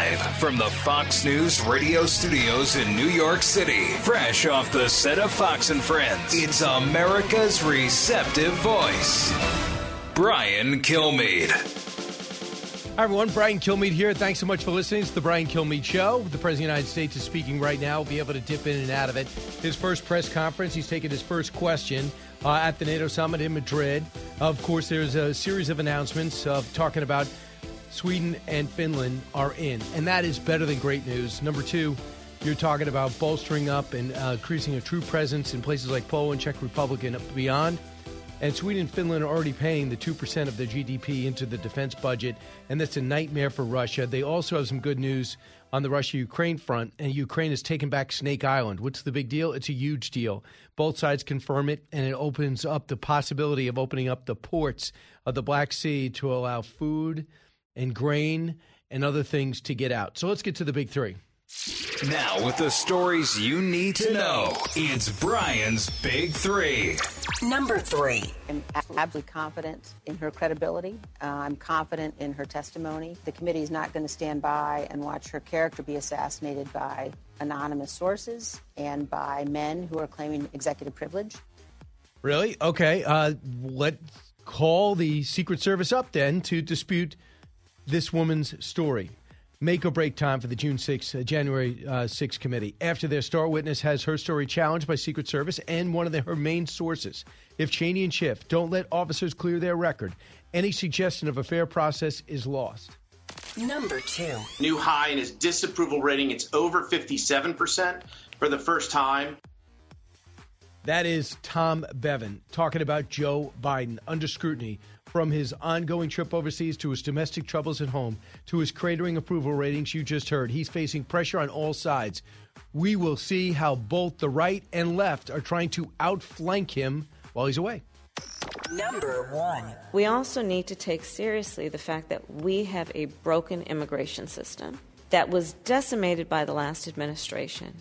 Live from the Fox News radio studios in New York City, fresh off the set of Fox and Friends, it's America's receptive voice, Brian Kilmeade. Hi, everyone. Brian Kilmeade here. Thanks so much for listening. It's the Brian Kilmeade Show. The President of the United States is speaking right now. We'll be able to dip in and out of it. His first press conference, he's taking his first question at the NATO summit in Madrid. Of course, there's a series of announcements of talking about Sweden and Finland are in, and that is better than great news. Number two, you're talking about bolstering up and increasing a true presence in places like Poland, Czech Republic, and beyond. And Sweden and Finland are already paying the 2% of their GDP into the defense budget, and that's a nightmare for Russia. They also have some good news on the Russia-Ukraine front, and Ukraine has taken back Snake Island. What's the big deal? It's a huge deal. Both sides confirm it, and it opens up the possibility of opening up the ports of the Black Sea to allow food and grain and other things to get out. So let's get to the big three. Now, with the stories you need to know, it's Brian's Big Three. Number three. I'm absolutely confident in her credibility. I'm confident in her testimony. The committee is not going to stand by and watch her character be assassinated by anonymous sources and by men who are claiming executive privilege. Really? Okay. Let's call the Secret Service up then to dispute this woman's story. Make or break time for the January 6th committee. After their star witness has her story challenged by Secret Service and one of her main sources. If Cheney and Schiff don't let officers clear their record, any suggestion of a fair process is lost. Number two. New high in his disapproval rating. It's over 57% for the first time. That is Tom Bevan talking about Joe Biden under scrutiny from his ongoing trip overseas to his domestic troubles at home to his cratering approval ratings you just heard. He's facing pressure on all sides. We will see how both the right and left are trying to outflank him while he's away. Number one. We also need to take seriously the fact that we have a broken immigration system that was decimated by the last administration.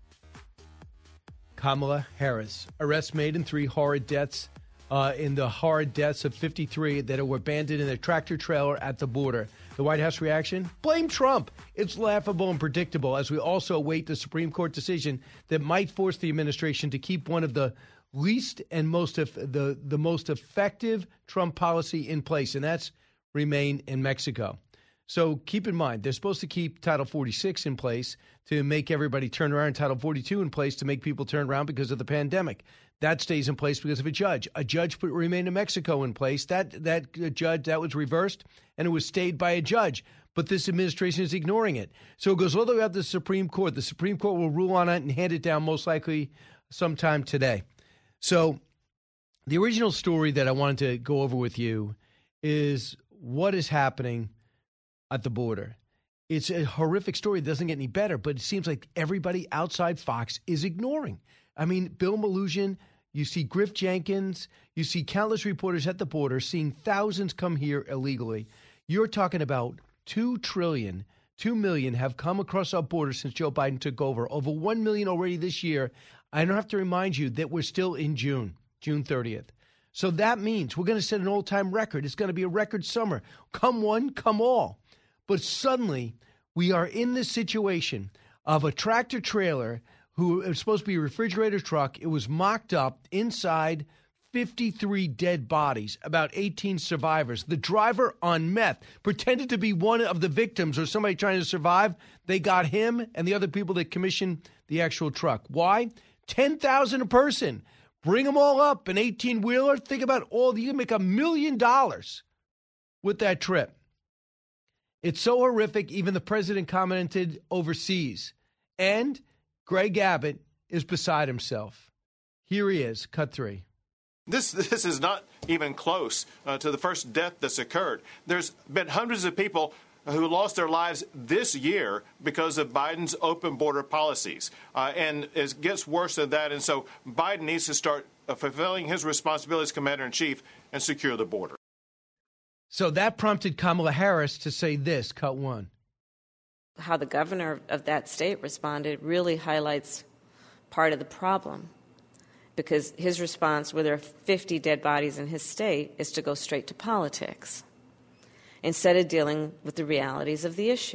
Kamala Harris. Arrests made in three horrid deaths, in the horrid deaths of 53 that were abandoned in a tractor trailer at the border. The White House reaction? Blame Trump. It's laughable and predictable as we also await the Supreme Court decision that might force the administration to keep one of the least and most effective Trump policy in place, and that's remain in Mexico. So keep in mind, they're supposed to keep Title 46 in place to make everybody turn around, Title 42 in place to make people turn around because of the pandemic. That stays in place because of a judge. A judge put Remain in Mexico in place. That judge, that was reversed, and it was stayed by a judge. But this administration is ignoring it. So it goes all the way up to the Supreme Court. The Supreme Court will rule on it and hand it down most likely sometime today. So the original story that I wanted to go over with you is what is happening at the border. It's a horrific story. It doesn't get any better, but it seems like everybody outside Fox is ignoring. I mean, Bill Melugin, you see Griff Jenkins, you see countless reporters at the border seeing thousands come here illegally. You're talking about 2 million have come across our border since Joe Biden took over 1 million already this year. I don't have to remind you that we're still in June 30th. So that means we're going to set an all-time record. It's going to be a record summer. Come one, come all. But suddenly, we are in this situation of a tractor trailer who is supposed to be a refrigerator truck. It was mocked up inside 53 dead bodies, about 18 survivors. The driver on meth pretended to be one of the victims or somebody trying to survive. They got him and the other people that commissioned the actual truck. Why? $10,000 a person. Bring them all up, an 18-wheeler. Think about all. You can make $1 million with that trip. It's so horrific, even the president commented overseas. And Greg Abbott is beside himself. Here he is, cut 3. This is not even close to the first death that's occurred. There's been hundreds of people who lost their lives this year because of Biden's open border policies. And it gets worse than that. And so Biden needs to start fulfilling his responsibility as commander-in-chief and secure the border. So that prompted Kamala Harris to say this, cut 1. How the governor of that state responded really highlights part of the problem, because his response, where there are 50 dead bodies in his state, is to go straight to politics instead of dealing with the realities of the issue.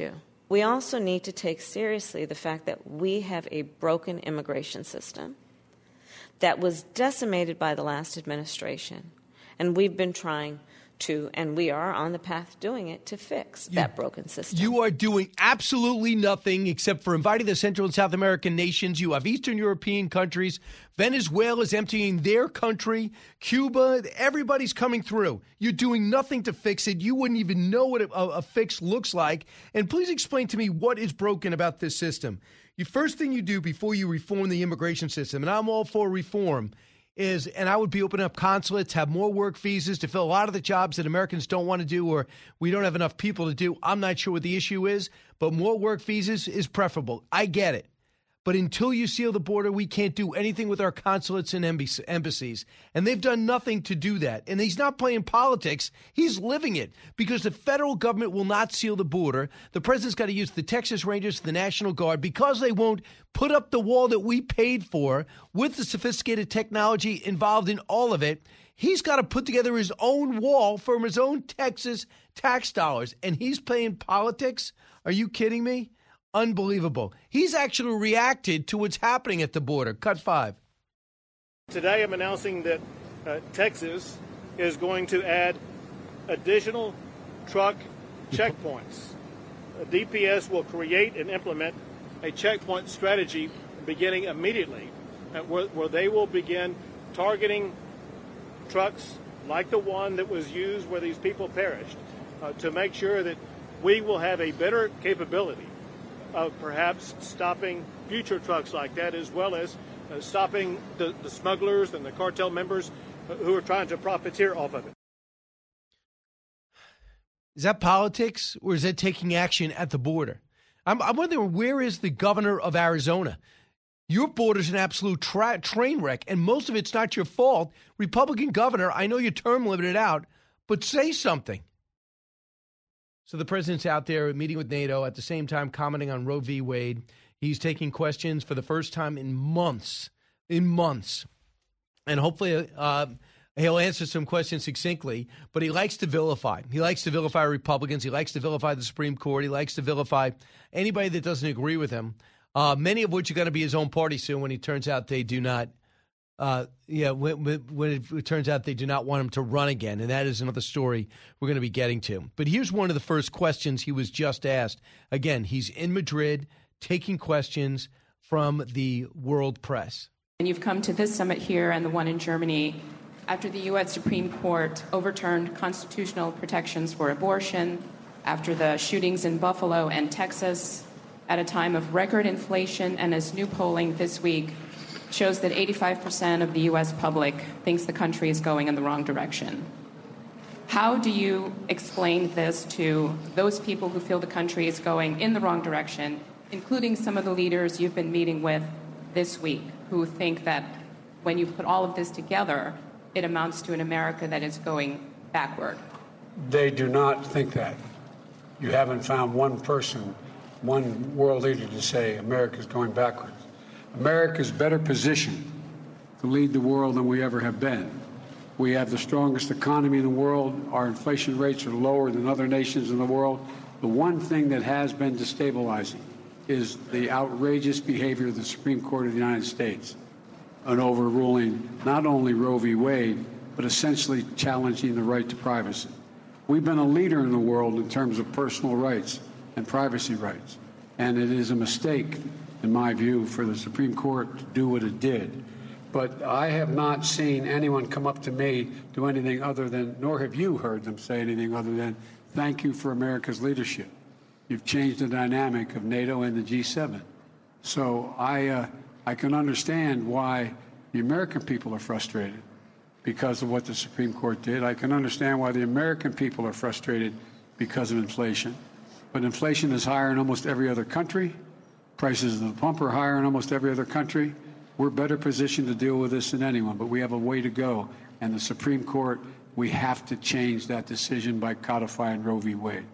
We also need to take seriously the fact that we have a broken immigration system that was decimated by the last administration. And we've been trying to, and we are on the path doing it, to fix that broken system. You are doing absolutely nothing except for inviting the Central and South American nations. You have Eastern European countries. Venezuela is emptying their country. Cuba, everybody's coming through. You're doing nothing to fix it. You wouldn't even know what a fix looks like. And please explain to me what is broken about this system. The first thing you do before you reform the immigration system, and I'm all for reform, is, and I would be opening up consulates, have more work visas to fill a lot of the jobs that Americans don't want to do or we don't have enough people to do. I'm not sure what the issue is, but more work visas is preferable. I get it. But until you seal the border, we can't do anything with our consulates and embassies. And they've done nothing to do that. And he's not playing politics. He's living it because the federal government will not seal the border. The president's got to use the Texas Rangers, the National Guard, because they won't put up the wall that we paid for with the sophisticated technology involved in all of it. He's got to put together his own wall from his own Texas tax dollars. And he's playing politics? Are you kidding me? Unbelievable. He's actually reacted to what's happening at the border. Cut 5. Today I'm announcing that Texas is going to add additional truck checkpoints. DPS will create and implement a checkpoint strategy beginning immediately where they will begin targeting trucks like the one that was used where these people perished to make sure that we will have a better capability of perhaps stopping future trucks like that, as well as stopping the smugglers and the cartel members who are trying to profiteer off of it. Is that politics, or is that taking action at the border? I'm wondering, where is the governor of Arizona? Your border's an absolute train wreck, and most of it's not your fault. Republican governor, I know your term limited out, but say something. So the president's out there meeting with NATO, at the same time commenting on Roe v. Wade. He's taking questions for the first time in months. And hopefully he'll answer some questions succinctly, but he likes to vilify. He likes to vilify Republicans. He likes to vilify the Supreme Court. He likes to vilify anybody that doesn't agree with him, many of which are going to be his own party soon when it turns out they do not. When it turns out they do not want him to run again. And that is another story we're going to be getting to. But here's one of the first questions he was just asked. Again, he's in Madrid taking questions from the world press. And you've come to this summit here and the one in Germany after the U.S. Supreme Court overturned constitutional protections for abortion, after the shootings in Buffalo and Texas, at a time of record inflation, and as new polling this week shows that 85% of the U.S. public thinks the country is going in the wrong direction. How do you explain this to those people who feel the country is going in the wrong direction, including some of the leaders you've been meeting with this week, who think that when you put all of this together, it amounts to an America that is going backward? They do not think that. You haven't found one person, one world leader to say America's going backwards. America's better positioned to lead the world than we ever have been. We have the strongest economy in the world. Our inflation rates are lower than other nations in the world. The one thing that has been destabilizing is the outrageous behavior of the Supreme Court of the United States in overruling not only Roe v. Wade, but essentially challenging the right to privacy. We've been a leader in the world in terms of personal rights and privacy rights, and it is a mistake, in my view, for the Supreme Court to do what it did. But I have not seen anyone come up to me do anything other than, nor have you heard them say anything other than, thank you for America's leadership. You've changed the dynamic of NATO and the G7. So I can understand why the American people are frustrated because of what the Supreme Court did. I can understand why the American people are frustrated because of inflation. But inflation is higher in almost every other country. Prices at the pump are higher in almost every other country. We're better positioned to deal with this than anyone, but we have a way to go. And the Supreme Court, we have to change that decision by codifying Roe v. Wade.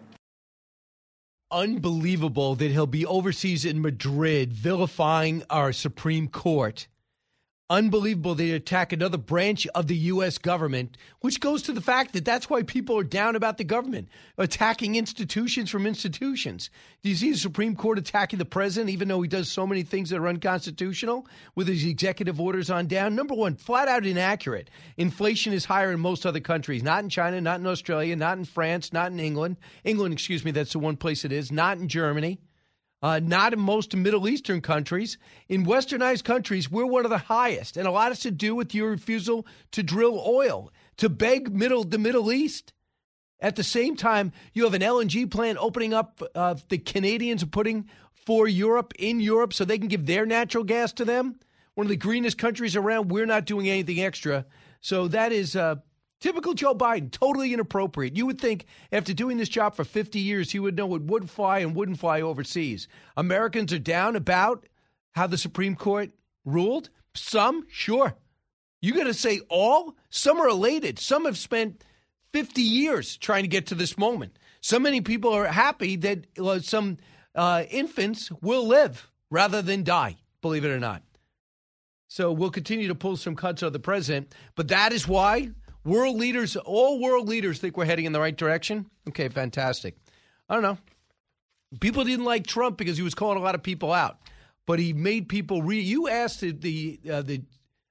Unbelievable that he'll be overseas in Madrid vilifying our Supreme Court. Unbelievable they attack another branch of the U.S. government, which goes to the fact that that's why people are down about the government, attacking institutions from institutions. Do you see the Supreme Court attacking the president, even though he does so many things that are unconstitutional with his executive orders on down? Number one, flat out inaccurate. Inflation is higher in most other countries, not in China, not in Australia, not in France, not in England. England, excuse me, that's the one place it is, not in Germany. Not in most Middle Eastern countries. In westernized countries, we're one of the highest. And a lot has to do with your refusal to drill oil, to beg the Middle East. At the same time, you have an LNG plant opening up the Canadians are putting for Europe, in Europe, so they can give their natural gas to them. One of the greenest countries around, we're not doing anything extra. So that is typical Joe Biden, totally inappropriate. You would think after doing this job for 50 years, he would know what would fly and wouldn't fly overseas. Americans are down about how the Supreme Court ruled. Some, sure. You got to say all? Some are elated. Some have spent 50 years trying to get to this moment. So many people are happy that some infants will live rather than die, believe it or not. So we'll continue to pull some cuts of the president. But that is why world leaders, all world leaders think we're heading in the right direction. Okay, fantastic. I don't know. People didn't like Trump because he was calling a lot of people out. But he made people you asked the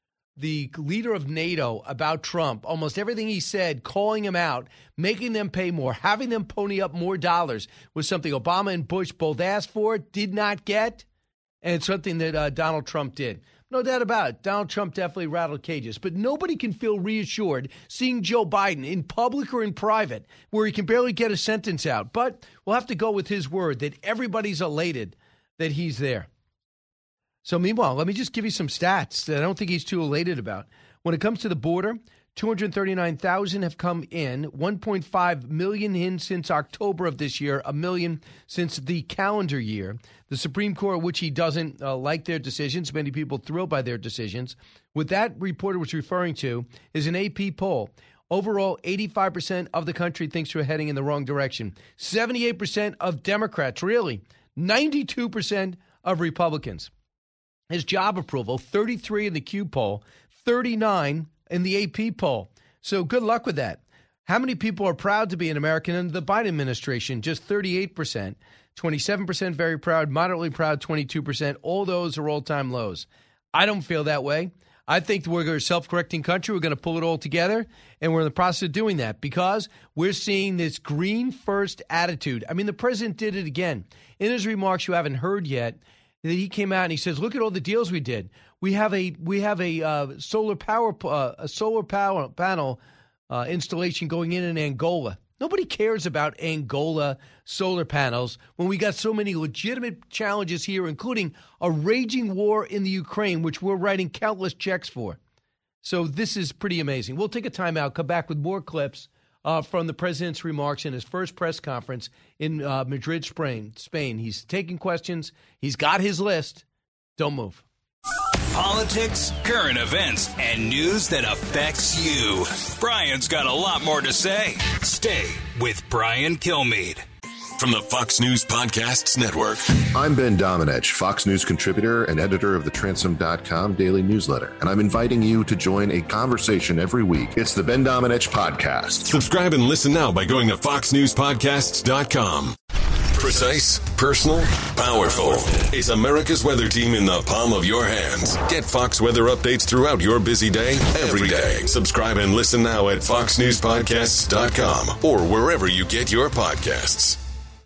leader of NATO about Trump, almost everything he said, calling him out, making them pay more, having them pony up more dollars was something Obama and Bush both asked for, did not get, and it's something that Donald Trump did. No doubt about it. Donald Trump definitely rattled cages. But nobody can feel reassured seeing Joe Biden in public or in private where he can barely get a sentence out. But we'll have to go with his word that everybody's elated that he's there. So meanwhile, let me just give you some stats that I don't think he's too elated about. When it comes to the border, 239,000 have come in, 1.5 million in since October of this year, 1 million since the calendar year. The Supreme Court, which he doesn't like their decisions, many people thrilled by their decisions. What that reporter was referring to is an AP poll. Overall, 85% of the country thinks we're heading in the wrong direction. 78% of Democrats, really. 92% of Republicans. His job approval, 33 in the Q poll, 39 in the AP poll. So good luck with that. How many people are proud to be an American under the Biden administration? Just 38%. 27% very proud, moderately proud, 22%. All those are all-time lows. I don't feel that way. I think we're a self-correcting country. We're going to pull it all together, and we're in the process of doing that because we're seeing this green-first attitude. I mean, the president did it again. In his remarks you haven't heard yet, that he came out and he says, look at all the deals we did. We have a solar power panel installation going in Angola. Nobody cares about Angola solar panels when we got so many legitimate challenges here, including a raging war in the Ukraine, which we're writing countless checks for. So this is pretty amazing. We'll take a timeout, come back with more clips from the president's remarks in his first press conference in Madrid, Spain. He's taking questions. He's got his list. Don't move. Politics, current events, and news that affects you. Brian's got a lot more to say. Stay with Brian Kilmeade. From the Fox News Podcasts Network. I'm Ben Domenech, Fox News contributor and editor of the Transom.com daily newsletter, and I'm inviting you to join a conversation every week. It's the Ben Domenech Podcast. Subscribe and listen now by going to foxnewspodcasts.com. Precise, personal, powerful. It's America's weather team in the palm of your hands. Get Fox weather updates throughout your busy day, every day. Subscribe and listen now at foxnewspodcasts.com or wherever you get your podcasts.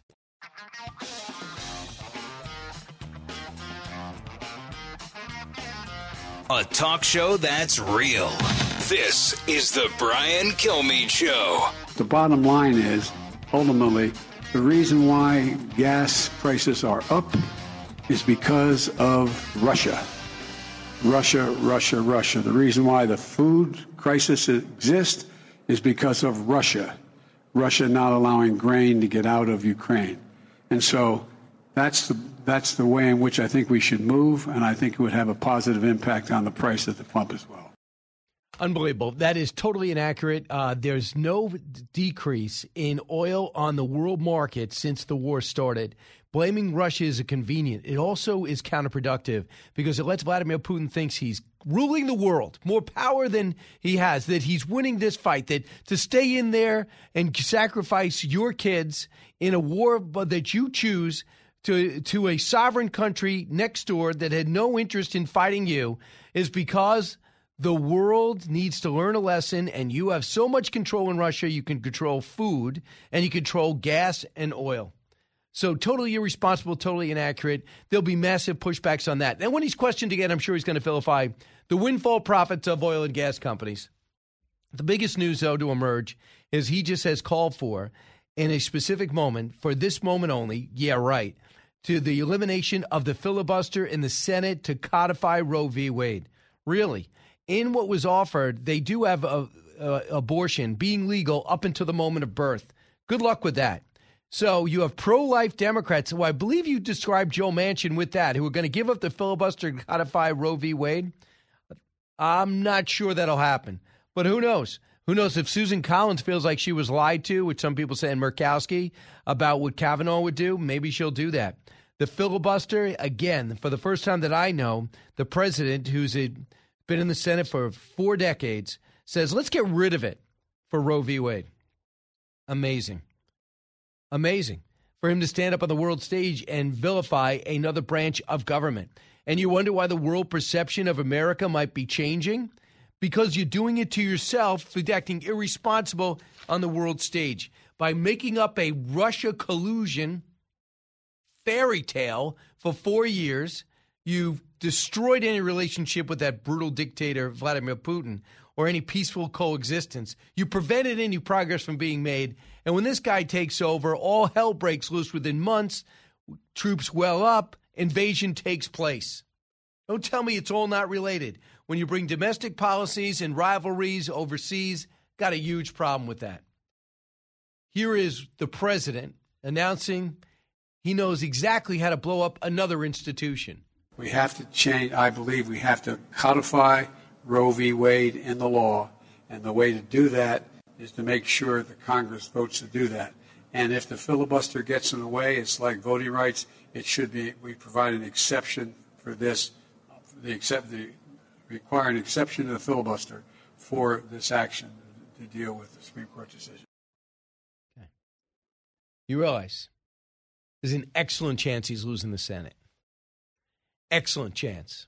A talk show that's real. This is the Brian Kilmeade Show. The bottom line is, ultimately, the reason why gas prices are up is because of Russia. Russia. The reason why the food crisis exists is because of Russia. Russia not allowing grain to get out of Ukraine. And so that's the way in which I think we should move, and I think it would have a positive impact on the price at the pump as well. Unbelievable. That is totally inaccurate. There's no decrease in oil on the world market since the war started. Blaming Russia is convenient. It also is counterproductive because it lets Vladimir Putin think he's ruling the world, more power than he has, that he's winning this fight, that to stay in there and sacrifice your kids in a war that you choose to a sovereign country next door that had no interest in fighting you is because the world needs to learn a lesson, and you have so much control in Russia. You can control food and you control gas and oil. So totally irresponsible, totally inaccurate. There'll be massive pushbacks on that. And when he's questioned again, I'm sure he's going to vilify the windfall profits of oil and gas companies. The biggest news, though, to emerge is he just has called for, in a specific moment, for this moment only, to the elimination of the filibuster in the Senate to codify Roe v. Wade. Really? In what was offered, they do have abortion being legal up until the moment of birth. Good luck with that. So you have pro-life Democrats, who I believe you described Joe Manchin with that, who are going to give up the filibuster and codify Roe v. Wade. I'm not sure that'll happen. But who knows? Who knows if Susan Collins feels like she was lied to, which some people say, and Murkowski, about what Kavanaugh would do, maybe she'll do that. The filibuster, again, for the first time that I know, the president, who's been in the Senate for 4 decades, says, let's get rid of it for Roe v. Wade. Amazing. Amazing for him to stand up on the world stage and vilify another branch of government. And you wonder why the world perception of America might be changing? Because you're doing it to yourself, for acting irresponsible on the world stage. By making up a Russia collusion fairy tale for 4 years, you've destroyed any relationship with that brutal dictator, Vladimir Putin, or any peaceful coexistence. You prevented any progress from being made. And when this guy takes over, all hell breaks loose within months. Troops well up. Invasion takes place. Don't tell me it's all not related. When you bring domestic policies and rivalries overseas, got a huge problem with that. Here is the president announcing he knows exactly how to blow up another institution. We have to change. I believe we have to codify Roe v. Wade in the law. And the way to do that is to make sure the Congress votes to do that. And if the filibuster gets in the way, it's like voting rights. It should be, we provide an exception for this, require an exception to the filibuster for this action to deal with the Supreme Court decision. Okay. You realize there's an excellent chance he's losing the Senate. Excellent chance.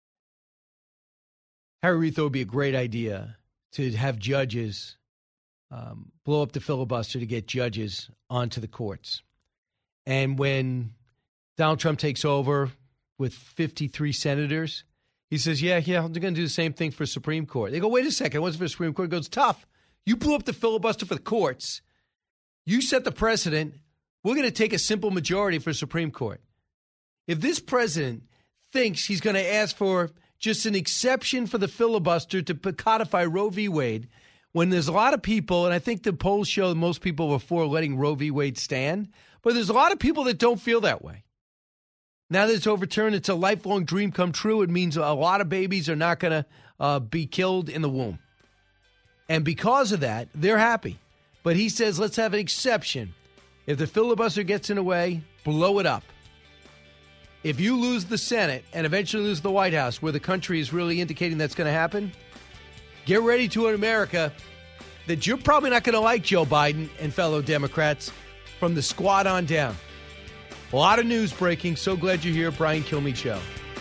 Harry Reid thought it would be a great idea to have judges blow up the filibuster to get judges onto the courts. And when Donald Trump takes over with 53 senators, he says, yeah, they're going to do the same thing for Supreme Court. They go, wait a second, what's for the Supreme Court? He goes, tough. You blew up the filibuster for the courts. You set the precedent. We're going to take a simple majority for Supreme Court. If this president thinks he's going to ask for just an exception for the filibuster to codify Roe v. Wade, when there's a lot of people, and I think the polls show that most people were for letting Roe v. Wade stand, but there's a lot of people that don't feel that way. Now that it's overturned, it's a lifelong dream come true. It means a lot of babies are not going to be killed in the womb. And because of that, they're happy. But he says, let's have an exception. If the filibuster gets in the way, blow it up. If you lose the Senate and eventually lose the White House, where the country is really indicating that's going to happen, get ready to in America that you're probably not going to like Joe Biden and fellow Democrats from the squad on down. A lot of news breaking. So glad you're here. Brian Kilmeade Show.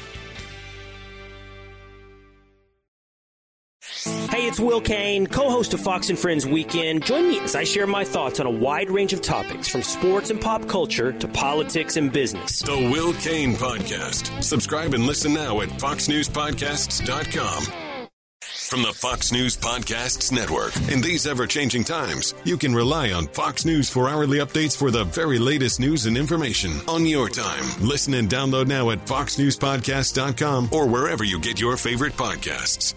Hey, it's Will Kane, co-host of Fox & Friends Weekend. Join me as I share my thoughts on a wide range of topics, from sports and pop culture to politics and business. The Will Kane Podcast. Subscribe and listen now at foxnewspodcasts.com. From the Fox News Podcasts Network. In these ever-changing times, you can rely on Fox News for hourly updates for the very latest news and information on your time. Listen and download now at foxnewspodcasts.com or wherever you get your favorite podcasts.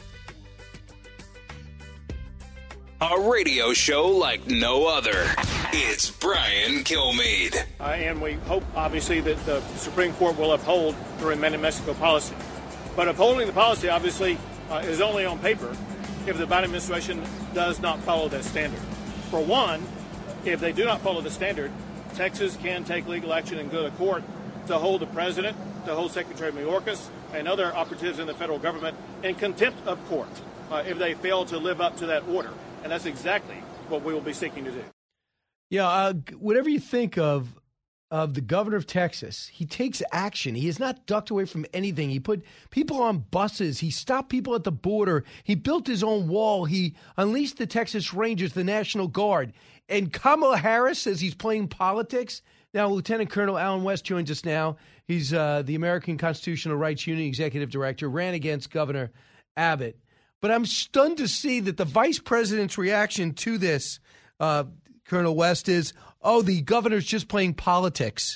A radio show like no other. It's Brian Kilmeade. And we hope, obviously, that the Supreme Court will uphold the Remain in Mexico policy. But upholding the policy, obviously, is only on paper if the Biden administration does not follow that standard. For one, if they do not follow the standard, Texas can take legal action and go to court to hold the president, to hold Secretary Mayorkas, and other operatives in the federal government in contempt of court if they fail to live up to that order. And that's exactly what we will be seeking to do. Yeah, whatever you think of the governor of Texas, he takes action. He has not ducked away from anything. He put people on buses. He stopped people at the border. He built his own wall. He unleashed the Texas Rangers, the National Guard. And Kamala Harris says he's playing politics. Now, Lieutenant Colonel Alan West joins us now. He's the American Constitutional Rights Union Executive Director, ran against Governor Abbott. But I'm stunned to see that the vice president's reaction to this, Colonel West, is, oh, the governor's just playing politics.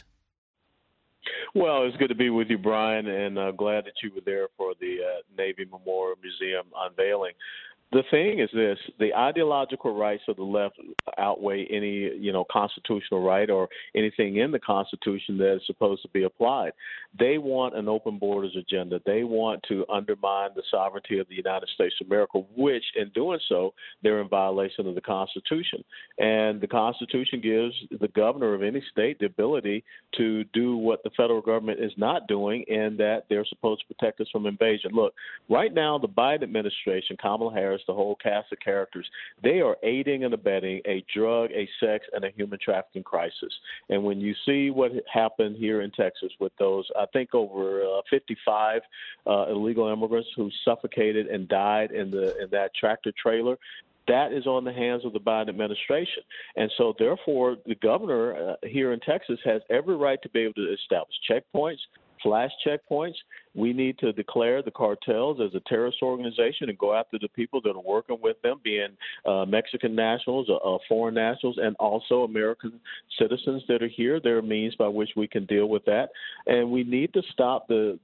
Well, it's good to be with you, Brian, and glad that you were there for the Navy Memorial Museum unveiling. The thing is this: the ideological rights of the left outweigh any, constitutional right or anything in the Constitution that is supposed to be applied. They want an open borders agenda. They want to undermine the sovereignty of the United States of America, which, in doing so, they're in violation of the Constitution. And the Constitution gives the governor of any state the ability to do what the federal government is not doing, and that they're supposed to protect us from invasion. Look, right now, the Biden administration, Kamala Harris, the whole cast of characters, they are aiding and abetting a drug, a sex, and a human trafficking crisis. And when you see what happened here in Texas with those, I think over 55 illegal immigrants who suffocated and died in that tractor trailer, that is on the hands of the Biden administration. And so, therefore, the governor here in Texas has every right to be able to establish checkpoints, flash checkpoints. We need to declare the cartels as a terrorist organization and go after the people that are working with them, being Mexican nationals, foreign nationals, and also American citizens that are here. There are means by which we can deal with that. And we need to stop the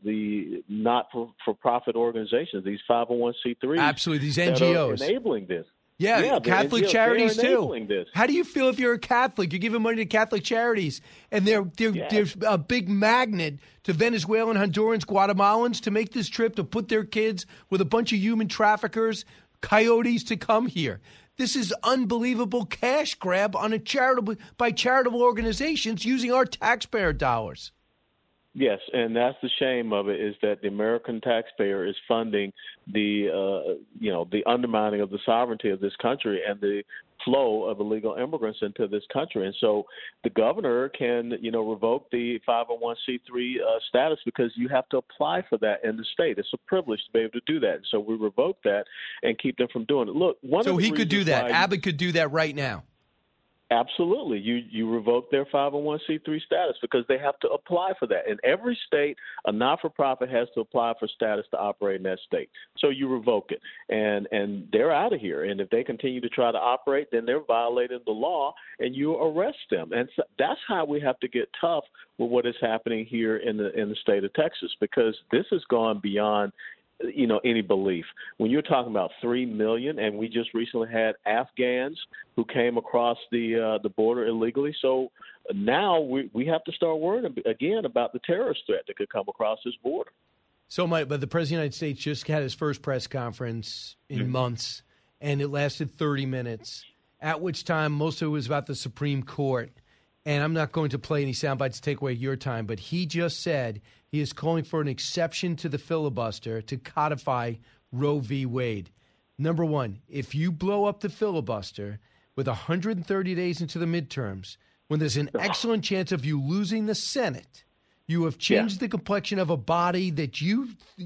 not-for-profit organizations, these 501c3s. Absolutely, these NGOs. That are enabling this. Yeah, Catholic charities too. This. How do you feel if you're a Catholic? You're giving money to Catholic charities, and they're a big magnet to Venezuelan, Hondurans, Guatemalans to make this trip to put their kids with a bunch of human traffickers, coyotes to come here. This is unbelievable cash grab on by charitable organizations using our taxpayer dollars. Yes, and that's the shame of it, is that the American taxpayer is funding the undermining of the sovereignty of this country and the flow of illegal immigrants into this country. And so the governor can, revoke the 501c3 status because you have to apply for that in the state. It's a privilege to be able to do that. And so we revoke that and keep them from doing it. Look, so he could do that. Abbott could do that right now. Absolutely. You revoke their 501c3 status because they have to apply for that. In every state, a not-for-profit has to apply for status to operate in that state. So you revoke it, and they're out of here. And if they continue to try to operate, then they're violating the law, and you arrest them. And so that's how we have to get tough with what is happening here in the state of Texas, because this has gone beyond any belief. When you're talking about 3 million, and we just recently had Afghans who came across the border illegally, so now we have to start worrying again about the terrorist threat that could come across this border. So, but the President of the United States just had his first press conference in months, and it lasted 30 minutes, at which time most of it was about the Supreme Court. And I'm not going to play any sound bites to take away your time, but he just said he is calling for an exception to the filibuster to codify Roe v. Wade. Number one, if you blow up the filibuster with 130 days into the midterms, when there's an excellent chance of you losing the Senate, you have changed the complexion of a body that you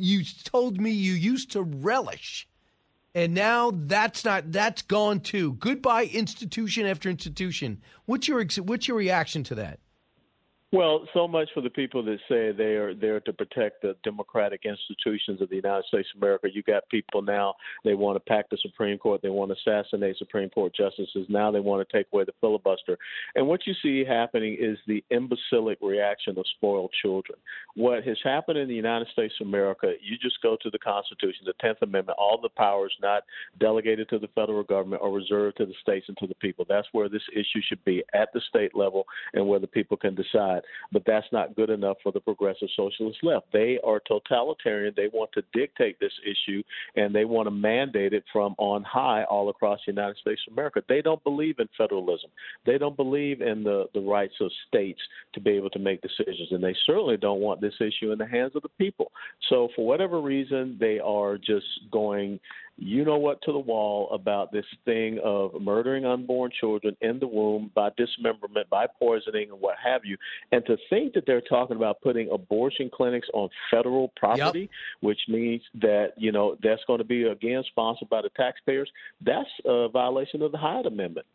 told me you used to relish. And now that's gone too. Goodbye, institution after institution. What's your reaction to that? Well, so much for the people that say they are there to protect the democratic institutions of the United States of America. You got people now, they want to pack the Supreme Court. They want to assassinate Supreme Court justices. Now they want to take away the filibuster. And what you see happening is the imbecilic reaction of spoiled children. What has happened in the United States of America, you just go to the Constitution, the 10th Amendment, all the powers not delegated to the federal government are reserved to the states and to the people. That's where this issue should be, at the state level, and where the people can decide. But that's not good enough for the progressive socialist left. They are totalitarian. They want to dictate this issue, and they want to mandate it from on high all across the United States of America. They don't believe in federalism. They don't believe in the rights of states to be able to make decisions, and they certainly don't want this issue in the hands of the people. So for whatever reason, they are just going to the wall about this thing of murdering unborn children in the womb by dismemberment, by poisoning, and what have you. And to think that they're talking about putting abortion clinics on federal property, which means that, that's going to be, again, sponsored by the taxpayers, that's a violation of the Hyde Amendment.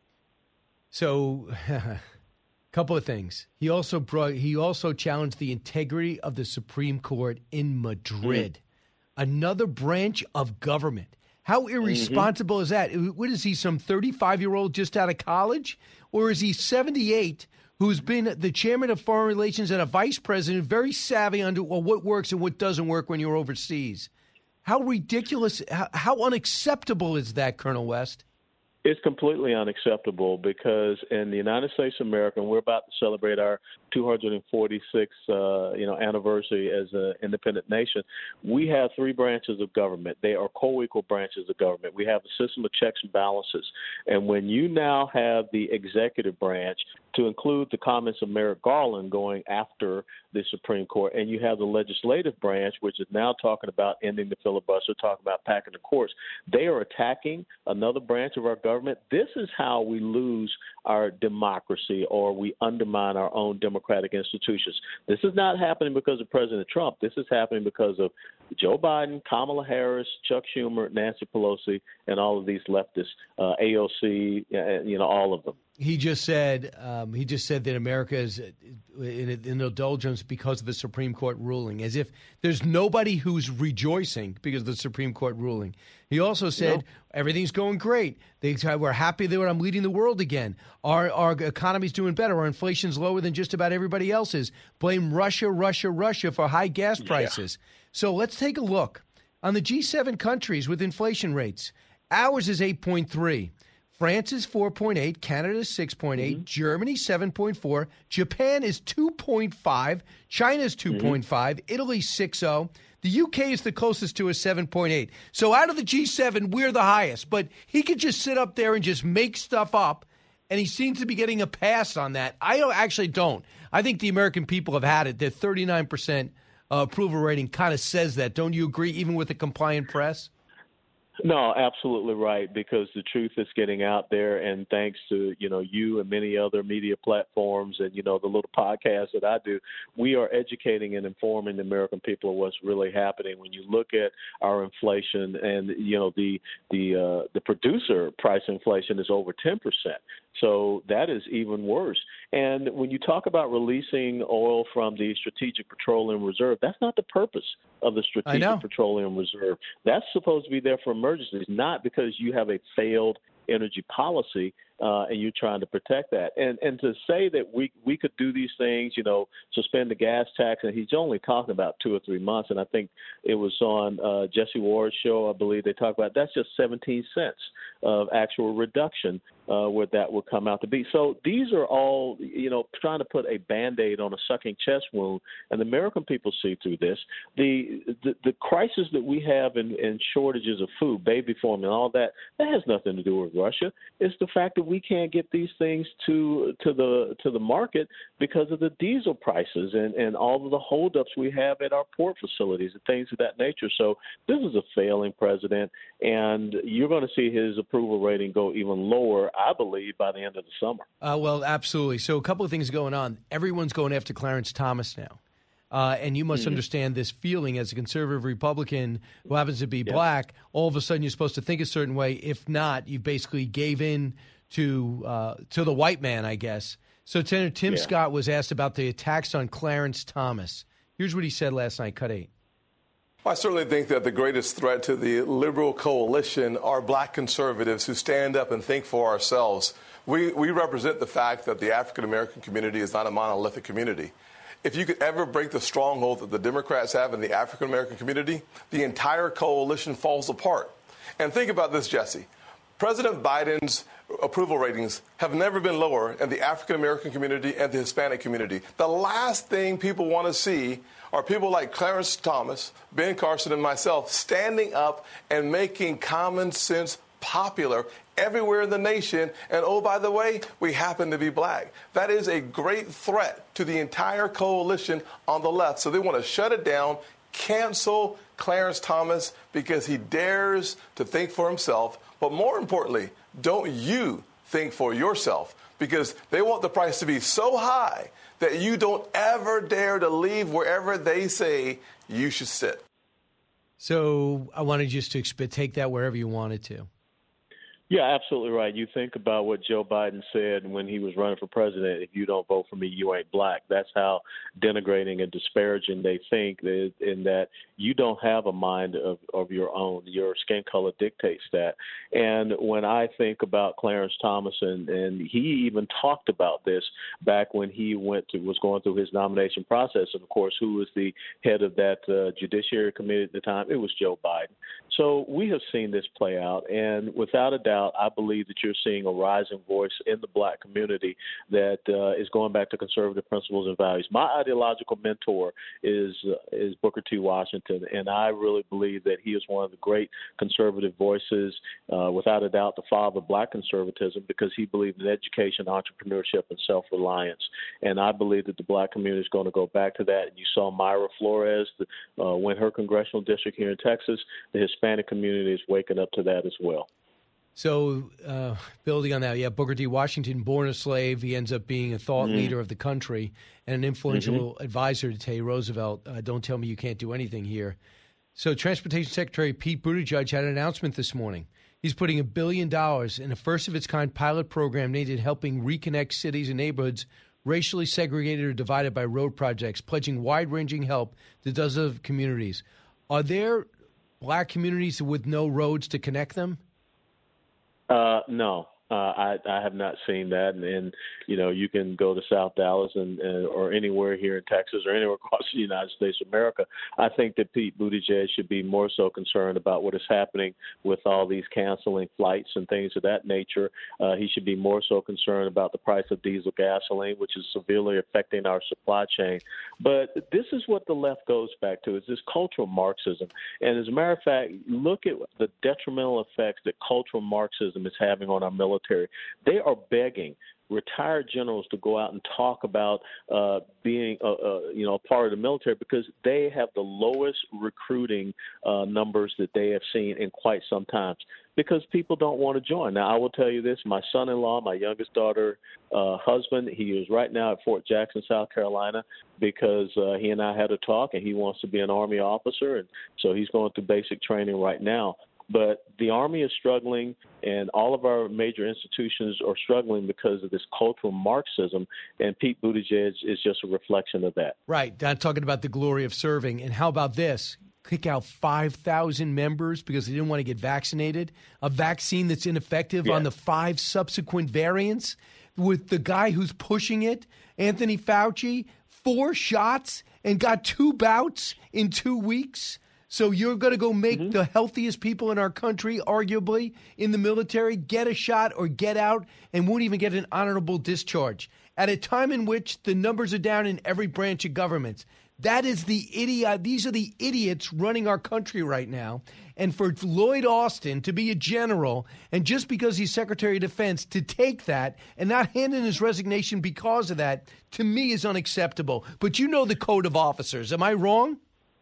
So a couple of things. He also challenged the integrity of the Supreme Court in Madrid. Another branch of government. How irresponsible is that? What is he, some 35-year-old just out of college? Or is he 78 who's been the chairman of foreign relations and a vice president, very savvy on what works and what doesn't work when you're overseas? How ridiculous, how unacceptable is that, Colonel West? It's completely unacceptable because in the United States of America, and we're about to celebrate our 246th, anniversary as an independent nation, we have three branches of government. They are co-equal branches of government. We have a system of checks and balances. And when you now have the executive branch, to include the comments of Merrick Garland going after the Supreme Court, and you have the legislative branch, which is now talking about ending the filibuster, talking about packing the courts. They are attacking another branch of our government. This is how we lose our democracy, or we undermine our own democratic institutions. This is not happening because of President Trump. This is happening because of Joe Biden, Kamala Harris, Chuck Schumer, Nancy Pelosi, and all of these leftists, AOC, all of them. He just said that America is in the doldrums because of the Supreme Court ruling, as if there's nobody who's rejoicing because of the Supreme Court ruling. He also said everything's going great. We're happy that I'm leading the world again. Our economy's doing better. Our inflation's lower than just about everybody else's. Blame Russia for high gas prices. So let's take a look. On the G7 countries with inflation rates, ours is 8.3. France is 4.8, Canada is 6.8, Germany 7.4, Japan is 2.5, China is 2.5, Italy 6.0. The UK is the closest to a 7.8. So out of the G7, we're the highest. But he could just sit up there and just make stuff up, and he seems to be getting a pass on that. I actually don't. I think the American people have had it. Their 39% approval rating kind of says that. Don't you agree, even with the compliant press? No, absolutely right, because the truth is getting out there, and thanks to, you and many other media platforms and, the little podcast that I do, we are educating and informing the American people of what's really happening. When you look at our inflation and, the producer price inflation is over 10%. So that is even worse. And when you talk about releasing oil from the Strategic Petroleum Reserve, that's not the purpose of the Strategic Petroleum Reserve. That's supposed to be there for emergencies, not because you have a failed energy policy and you're trying to protect that. And to say that we could do these things, suspend the gas tax, and he's only talking about 2 or 3 months. And I think it was on Jesse Ward's show, I believe they talked about that's just 17 cents of actual reduction where that would come out to be. So these are all, trying to put a Band-Aid on a sucking chest wound, and the American people see through this. The crisis that we have in shortages of food, baby formula, and all that has nothing to do with Russia. It's the fact that we can't get these things to the market because of the diesel prices and all of the holdups we have at our port facilities and things of that nature. So this is a failing president, and you're going to see his approval rating go even lower, I believe, by the end of the summer. Well, absolutely. So a couple of things going on. Everyone's going after Clarence Thomas now. And you must understand this feeling as a conservative Republican who happens to be black. All of a sudden, you're supposed to think a certain way. If not, you basically gave in to the white man, I guess. So Senator Tim Scott was asked about the attacks on Clarence Thomas. Here's what he said last night, Cut 8. I certainly think that the greatest threat to the liberal coalition are black conservatives who stand up and think for ourselves. We represent the fact that the African-American community is not a monolithic community. If you could ever break the stronghold that the Democrats have in the African-American community, the entire coalition falls apart. And think about this, Jesse. President Biden's approval ratings have never been lower in the African-American community and the Hispanic community. The last thing people want to see are people like Clarence Thomas, Ben Carson, and myself standing up and making common sense popular everywhere in the nation. And oh, by the way, we happen to be black. That is a great threat to the entire coalition on the left. So they want to shut it down, cancel Clarence Thomas because he dares to think for himself. But more importantly, don't you think for yourself, because they want the price to be so high that you don't ever dare to leave wherever they say you should sit. So I wanted just to take that wherever you wanted to. Yeah, absolutely right. You think about what Joe Biden said when he was running for president: if you don't vote for me, you ain't black. That's how denigrating and disparaging they think, in that you don't have a mind of your own. Your skin color dictates that. And when I think about Clarence Thomas, and he even talked about this back when he was going through his nomination process, and of course, who was the head of that Judiciary Committee at the time? It was Joe Biden. So we have seen this play out, and without a doubt, I believe that you're seeing a rising voice in the black community that is going back to conservative principles and values. My ideological mentor is Booker T. Washington, and I really believe that he is one of the great conservative voices, without a doubt the father of black conservatism, because he believed in education, entrepreneurship, and self-reliance. And I believe that the black community is going to go back to that. And you saw Mayra Flores win her congressional district here in Texas. The Hispanic community is waking up to that as well. So building on that, Booker T. Washington, born a slave, he ends up being a thought leader of the country and an influential advisor to Teddy Roosevelt. Don't tell me you can't do anything here. So Transportation Secretary Pete Buttigieg had an announcement this morning. He's putting $1 billion in a first-of-its-kind pilot program aimed at helping reconnect cities and neighborhoods racially segregated or divided by road projects, pledging wide-ranging help to dozens of communities. Are there black communities with no roads to connect them? No, I have not seen that, and you can go to South Dallas or anywhere here in Texas or anywhere across the United States of America. I think that Pete Buttigieg should be more so concerned about what is happening with all these canceling flights and things of that nature. He should be more so concerned about the price of diesel gasoline, which is severely affecting our supply chain. But this is what the left goes back to, is this cultural Marxism. And as a matter of fact, look at the detrimental effects that cultural Marxism is having on our military. They are begging retired generals to go out and talk about being a part of the military, because they have the lowest recruiting numbers that they have seen in quite some time, because people don't want to join. Now, I will tell you this, my son-in-law, my youngest daughter, husband, he is right now at Fort Jackson, South Carolina, because he and I had a talk, and he wants to be an Army officer, and so he's going through basic training right now. But the Army is struggling, and all of our major institutions are struggling because of this cultural Marxism, and Pete Buttigieg is just a reflection of that. Right. I'm talking about the glory of serving. And how about this? Kick out 5,000 members because they didn't want to get vaccinated, a vaccine that's ineffective on the 5 subsequent variants, with the guy who's pushing it, Anthony Fauci, 4 shots and got 2 bouts in 2 weeks. So you're going to go make the healthiest people in our country, arguably, in the military, get a shot or get out and won't even get an honorable discharge at a time in which the numbers are down in every branch of government. That is the idiot. These are the idiots running our country right now. And for Lloyd Austin to be a general, and just because he's Secretary of Defense, to take that and not hand in his resignation because of that, to me is unacceptable. But you know the code of officers. Am I wrong?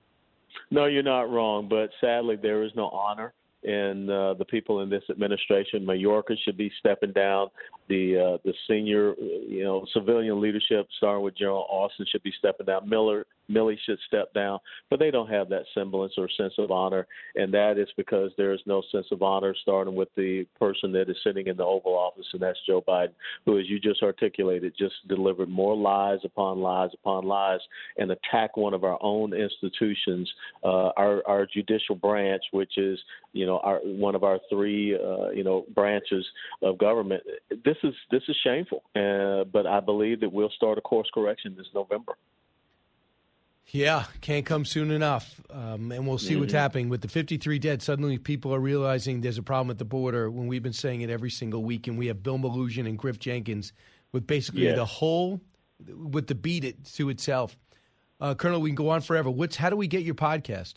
No, you're not wrong, but sadly there is no honor in the people in this administration. Mayorkas should be stepping down. The senior, civilian leadership, starting with General Austin, should be stepping down. Miller Milley should step down, but they don't have that semblance or sense of honor, and that is because there is no sense of honor, starting with the person that is sitting in the Oval Office, and that's Joe Biden, who, as you just articulated, just delivered more lies upon lies upon lies and attacked one of our own institutions, our judicial branch, which is, one of our three, branches of government. This is shameful, but I believe that we'll start a course correction this November. Yeah, can't come soon enough. And we'll see what's happening. With the 53 dead, suddenly people are realizing there's a problem at the border when we've been saying it every single week. And we have Bill Malugin and Griff Jenkins with basically the whole, with the beat it to itself. Colonel, we can go on forever. How do we get your podcast?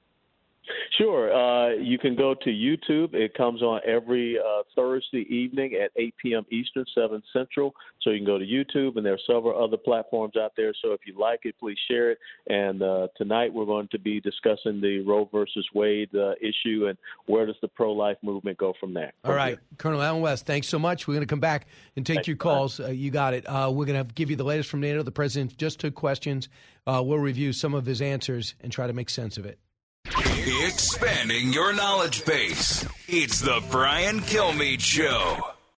Sure. You can go to YouTube. It comes on every Thursday evening at 8 p.m. Eastern, 7 Central. So you can go to YouTube, and there are several other platforms out there. So if you like it, please share it. And tonight we're going to be discussing the Roe versus Wade issue and where does the pro-life movement go from there. All right. Colonel Allen West, thanks so much. We're going to come back and take your calls. You got it. We're going to give you the latest from NATO. The president just took questions. We'll review some of his answers and try to make sense of it. Expanding your knowledge base. It's the Brian Kilmeade Show.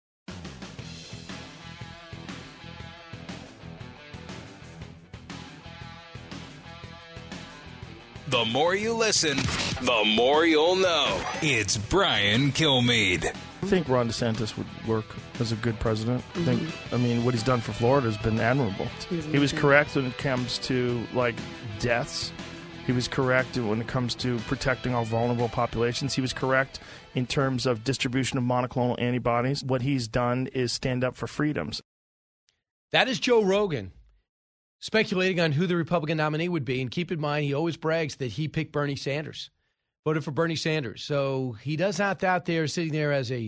The more you listen, the more you'll know. It's Brian Kilmeade. I think Ron DeSantis would work as a good president. I mean, what he's done for Florida has been admirable. He was correct when it comes to, deaths. He was correct when it comes to protecting our vulnerable populations. He was correct in terms of distribution of monoclonal antibodies. What he's done is stand up for freedoms. That is Joe Rogan speculating on who the Republican nominee would be. And keep in mind, he always brags that he picked Bernie Sanders, voted for Bernie Sanders. So he does not out there sitting there as a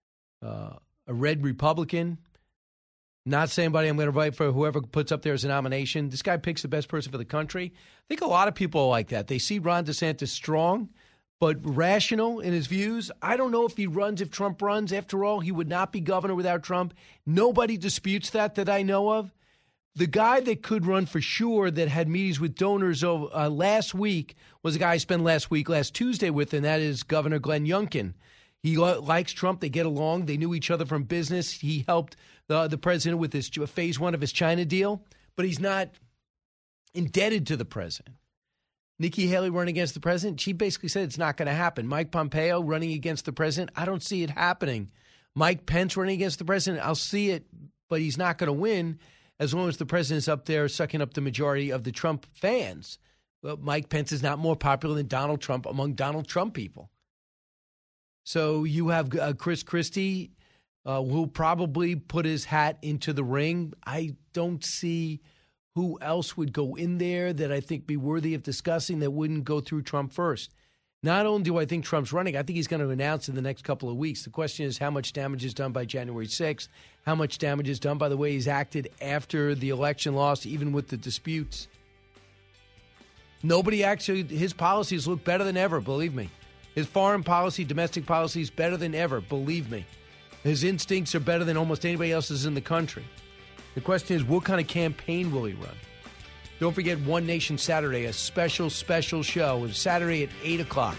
red Republican, not saying, buddy, I'm going to vote for whoever puts up there as a nomination. This guy picks the best person for the country. I think a lot of people are like that. They see Ron DeSantis strong, but rational in his views. I don't know if he runs, if Trump runs. After all, he would not be governor without Trump. Nobody disputes that I know of. The guy that could run for sure that had meetings with donors last week was a guy I spent last Tuesday with, and that is Governor Glenn Youngkin. He likes Trump. They get along. They knew each other from business. He helped the president with his phase one of his China deal, but he's not indebted to the president. Nikki Haley running against the president, she basically said it's not going to happen. Mike Pompeo running against the president, I don't see it happening. Mike Pence running against the president, I'll see it, but he's not going to win as long as the president's up there sucking up the majority of the Trump fans. Well, Mike Pence is not more popular than Donald Trump among Donald Trump people. So you have Chris Christie, who'll probably put his hat into the ring. I don't see who else would go in there that I think be worthy of discussing that wouldn't go through Trump first. Not only do I think Trump's running, I think he's going to announce in the next couple of weeks. The question is how much damage is done by January 6th, how much damage is done by the way he's acted after the election loss, even with the disputes. His policies look better than ever, believe me. His foreign policy, domestic policy is better than ever, believe me. His instincts are better than almost anybody else's in the country. The question is, what kind of campaign will he run? Don't forget One Nation Saturday, a special show. It's Saturday at 8 o'clock.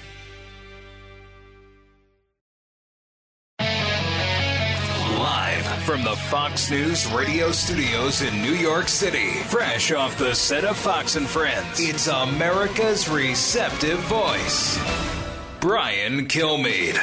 Live from the Fox News radio studios in New York City, fresh off the set of Fox and Friends, it's America's receptive voice, Brian Kilmeade.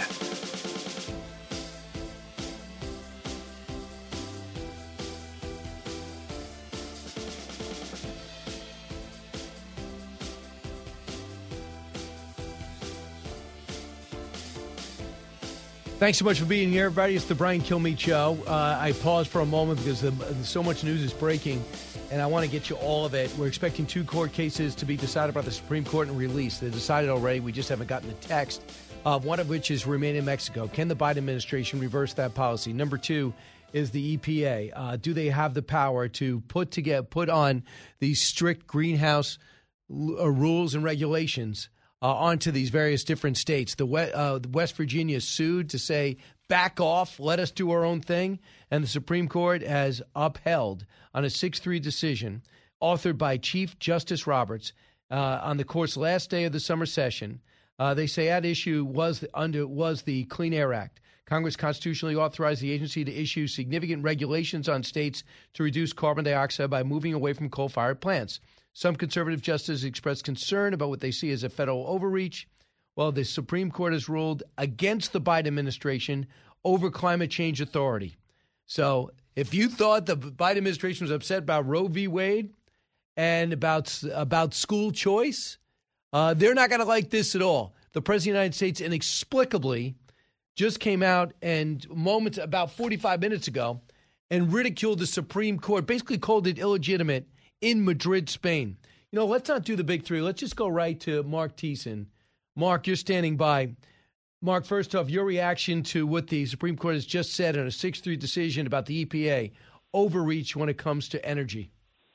Thanks so much for being here, everybody. It's the Brian Kilmeade Show. I paused for a moment because so much news is breaking, and I want to get you all of it. We're expecting 2 court cases to be decided by the Supreme Court and released. They're decided already. We just haven't gotten the text, one of which is remain in Mexico. Can the Biden administration reverse that policy? Number 2 is the EPA. Do they have the power to put on these strict greenhouse rules and regulations onto these various different states? The West Virginia sued to say, back off, let us do our own thing. And the Supreme Court has upheld on a 6-3 decision authored by Chief Justice Roberts on the court's last day of the summer session. They say at issue was the Clean Air Act. Congress constitutionally authorized the agency to issue significant regulations on states to reduce carbon dioxide by moving away from coal-fired plants. Some conservative justices expressed concern about what they see as a federal overreach. Well, the Supreme Court has ruled against the Biden administration over climate change authority. So if you thought the Biden administration was upset about Roe v. Wade and about school choice, they're not going to like this at all. The President of the United States inexplicably just came out and about 45 minutes ago and ridiculed the Supreme Court, basically called it illegitimate in Madrid, Spain. You know, let's not do the big three. Let's just go right to Mark Thiessen. Mark, you're standing by. Mark, first off, your reaction to what the Supreme Court has just said in a 6-3 decision about the EPA overreach when it comes to energy.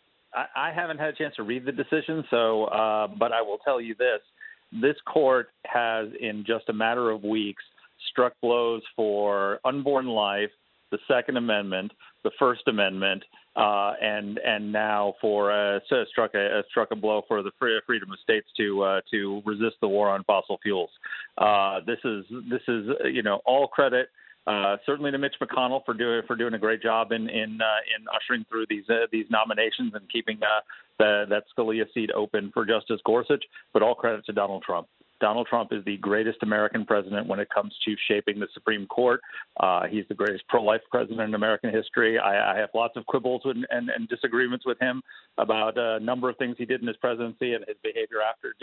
I haven't had a chance to read the decision, but I will tell you this. This court has, in just a matter of weeks, struck blows for unborn life, the Second Amendment, the First Amendment, and now struck a blow for the freedom of states to resist the war on fossil fuels. This is all credit certainly to Mitch McConnell for doing a great job in ushering through these nominations and keeping that Scalia seat open for Justice Gorsuch, but all credit to Donald Trump. Donald Trump is the greatest American president when it comes to shaping the Supreme Court. He's the greatest pro-life president in American history. I have lots of quibbles and disagreements with him about a number of things he did in his presidency and his behavior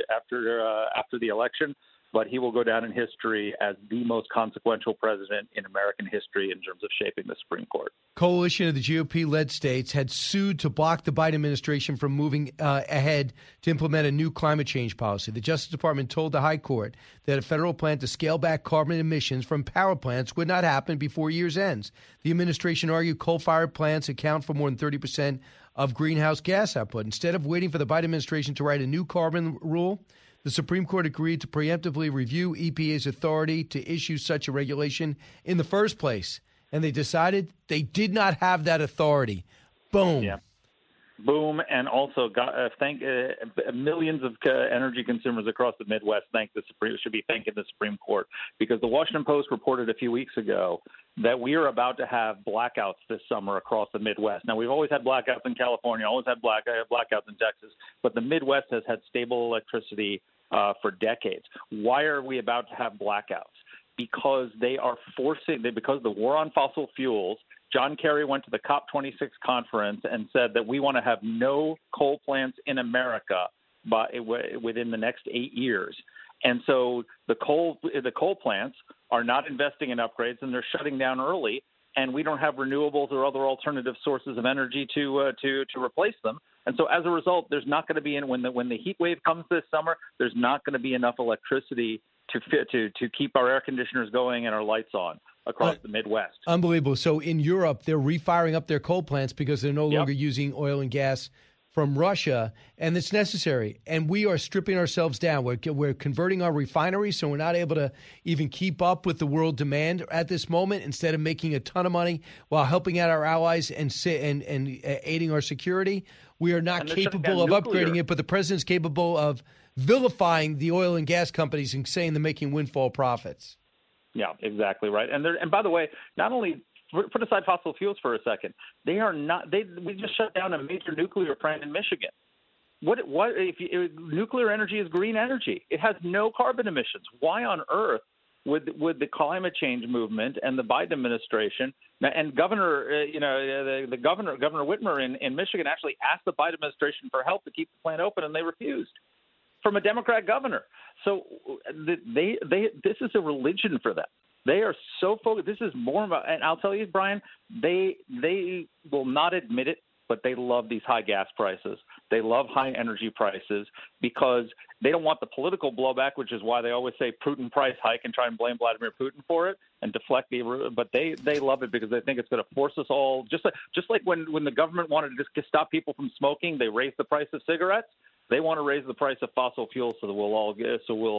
after the election. But he will go down in history as the most consequential president in American history in terms of shaping the Supreme Court. Coalition of the GOP-led states had sued to block the Biden administration from moving ahead to implement a new climate change policy. The Justice Department told the High Court that a federal plan to scale back carbon emissions from power plants would not happen before year's ends. The administration argued coal-fired plants account for more than 30% of greenhouse gas output. Instead of waiting for the Biden administration to write a new carbon rule, the Supreme Court agreed to preemptively review EPA's authority to issue such a regulation in the first place. And they decided they did not have that authority. Boom. Yeah. Boom. And also thank millions of energy consumers across the Midwest should be thanking the Supreme Court, because the Washington Post reported a few weeks ago that we are about to have blackouts this summer across the Midwest. Now, we've always had blackouts in California, always had blackouts in Texas, but the Midwest has had stable electricity for decades. Why are we about to have blackouts? Because because of the war on fossil fuels. John Kerry went to the COP26 conference and said that we want to have no coal plants in America within the next 8 years. And so the coal plants are not investing in upgrades, and they're shutting down early, and we don't have renewables or other alternative sources of energy to replace them. And so as a result, there's not going to be when the heat wave comes this summer, there's not going to be enough electricity to keep our air conditioners going and our lights on across the Midwest. Unbelievable. So in Europe, they're refiring up their coal plants because they're no longer using oil and gas from Russia, and it's necessary. And we are stripping ourselves down. We're converting our refineries, so we're not able to even keep up with the world demand at this moment. Instead of making a ton of money while helping out our allies and aiding our security, we are not capable of upgrading it. But the president's capable of vilifying the oil and gas companies and saying they're making windfall profits. Yeah, exactly right. And by the way, not only put aside fossil fuels for a second, they are not. We just shut down a major nuclear plant in Michigan. Nuclear energy is green energy. It has no carbon emissions. Why on earth would the climate change movement and the Biden administration and Governor Whitmer in Michigan actually asked the Biden administration for help to keep the plant open, and they refused, from a Democrat governor. So this is a religion for them. They are so focused. This is more about, and I'll tell you, Brian, they will not admit it, but they love these high gas prices. They love high energy prices because they don't want the political blowback, which is why they always say Putin price hike and try and blame Vladimir Putin for it and deflect but they love it because they think it's going to force us all, just like when the government wanted to stop people from smoking, they raised the price of cigarettes. They want to raise the price of fossil fuels so that we'll all go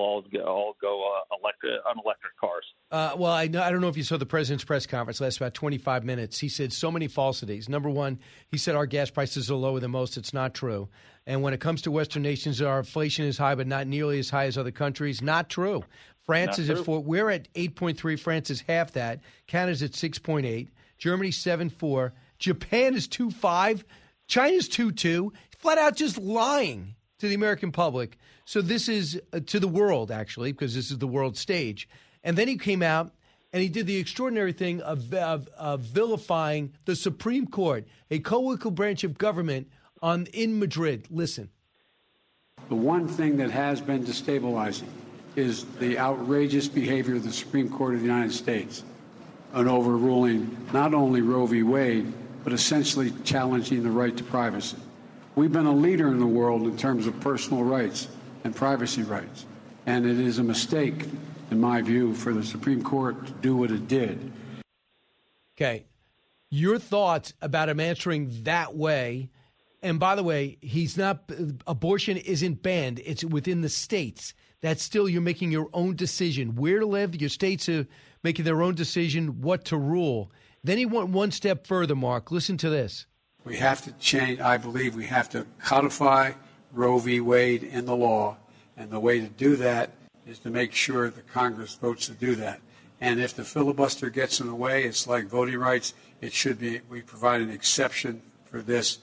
on electric cars. Well, I don't know if you saw the president's press conference. Last about 25 minutes. He said so many falsities. Number one, he said our gas prices are lower than most. It's not true. And when it comes to Western nations, our inflation is high, but not nearly as high as other countries. Not true. France is at 4. We're at 8.3. France is half that. Canada's at 6.8. Germany 7.4. Japan is 2.5. China's 2.2. Flat out just lying to the American public. So this is to the world, actually, because this is the world stage. And then he came out and he did the extraordinary thing of vilifying the Supreme Court, a co-equal branch of government in Madrid. Listen. The one thing that has been destabilizing is the outrageous behavior of the Supreme Court of the United States on overruling not only Roe v. Wade, but essentially challenging the right to privacy. We've been a leader in the world in terms of personal rights and privacy rights. And it is a mistake, in my view, for the Supreme Court to do what it did. Okay. Your thoughts about him answering that way. And by the way, abortion isn't banned. It's within the states. That's still, you're making your own decision where to live. Your states are making their own decision what to rule. Then he went one step further, Mark. Listen to this. We have to change. I believe we have to codify Roe v. Wade in the law. And the way to do that is to make sure the Congress votes to do that. And if the filibuster gets in the way, it's like voting rights. It should be, we provide an exception for this,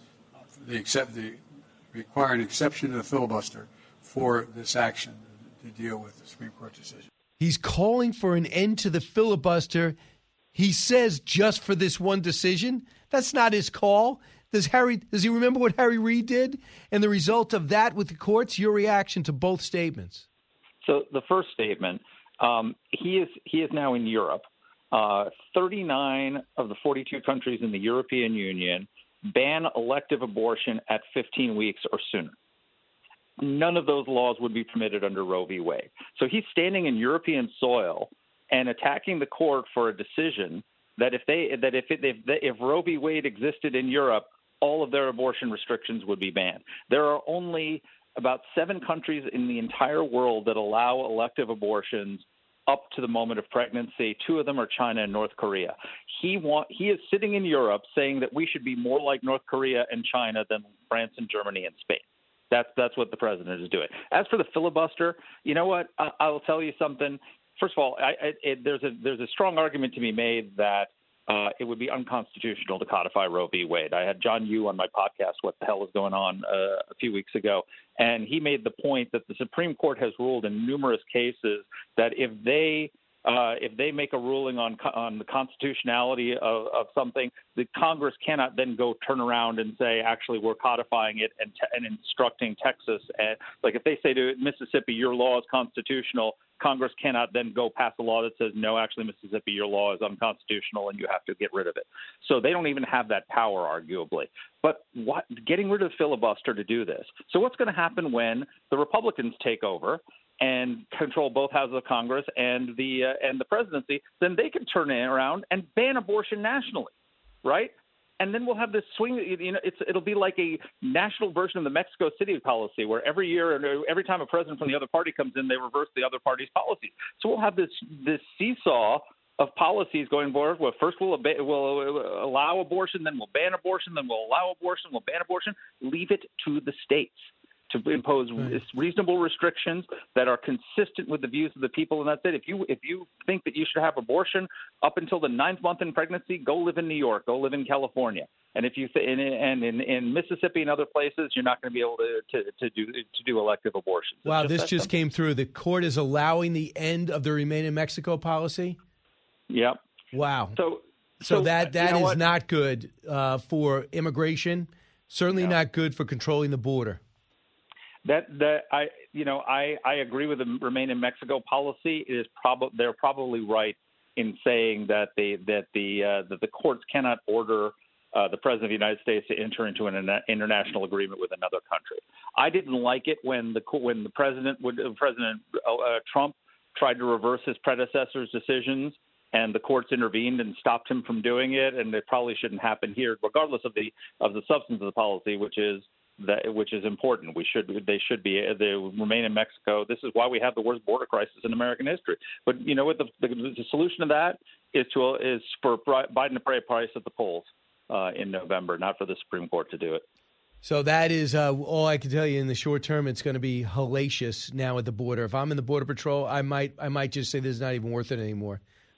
require an exception to the filibuster for this action to deal with the Supreme Court decision. He's calling for an end to the filibuster. He says just for this one decision. That's not his call. Does he remember what Harry Reid did? And the result of that with the courts? Your reaction to both statements? So the first statement, he is now in Europe. 39 of the 42 countries in the European Union ban elective abortion at 15 weeks or sooner. None of those laws would be permitted under Roe v. Wade. So he's standing in European soil and attacking the court for a decision that if Roe v. Wade existed in Europe, all of their abortion restrictions would be banned. There are only about 7 countries in the entire world that allow elective abortions up to the moment of pregnancy. 2 of them are China and North Korea. He is sitting in Europe saying that we should be more like North Korea and China than France and Germany and Spain. That's what the president is doing. As for the filibuster, you know what? I'll tell you something. First of all, there's a strong argument to be made that it would be unconstitutional to codify Roe v. Wade. I had John Yoo on my podcast, What the Hell is Going On, a few weeks ago, and he made the point that the Supreme Court has ruled in numerous cases that if they make a ruling on the constitutionality of something, the Congress cannot then go turn around and say, actually, we're codifying it and instructing Texas. And like if they say to Mississippi, your law is constitutional, Congress cannot then go pass a law that says, no, actually, Mississippi, your law is unconstitutional and you have to get rid of it. So they don't even have that power, arguably. But getting rid of the filibuster to do this. So what's going to happen when the Republicans take over and control both houses of Congress and the presidency? Then they can turn it around and ban abortion nationally, right? And then we'll have this swing. It'll be like a national version of the Mexico City policy, where every year, every time a president from the other party comes in, they reverse the other party's policies. So we'll have this seesaw of policies going forward. Where first we'll allow abortion, then we'll ban abortion, then we'll allow abortion, we'll ban abortion. Leave it to the states to impose reasonable restrictions that are consistent with the views of the people in that state. If you think that you should have abortion up until the 9th month in pregnancy, go live in New York, go live in California. And if you in Mississippi and other places, you're not going to be able to do elective abortions. Wow, this just came through. The court is allowing the end of the Remain in Mexico policy. Yep. Wow. So that is not good for immigration. Certainly not good for controlling the border. I agree with the Remain in Mexico policy. It is they're probably right in saying that the courts cannot order the President of the United States to enter into an international agreement with another country. I didn't like it when President Trump tried to reverse his predecessor's decisions, and the courts intervened and stopped him from doing it. And it probably shouldn't happen here, regardless of the substance of the policy, which is which is important. They remain in Mexico. This is why we have the worst border crisis in American history. But you know what? The solution to that is for Biden to pay a price at the polls in November, not for the Supreme Court to do it. So that is all I can tell you in the short term. It's going to be hellacious now at the border. If I'm in the Border Patrol, I might just say this is not even worth it anymore.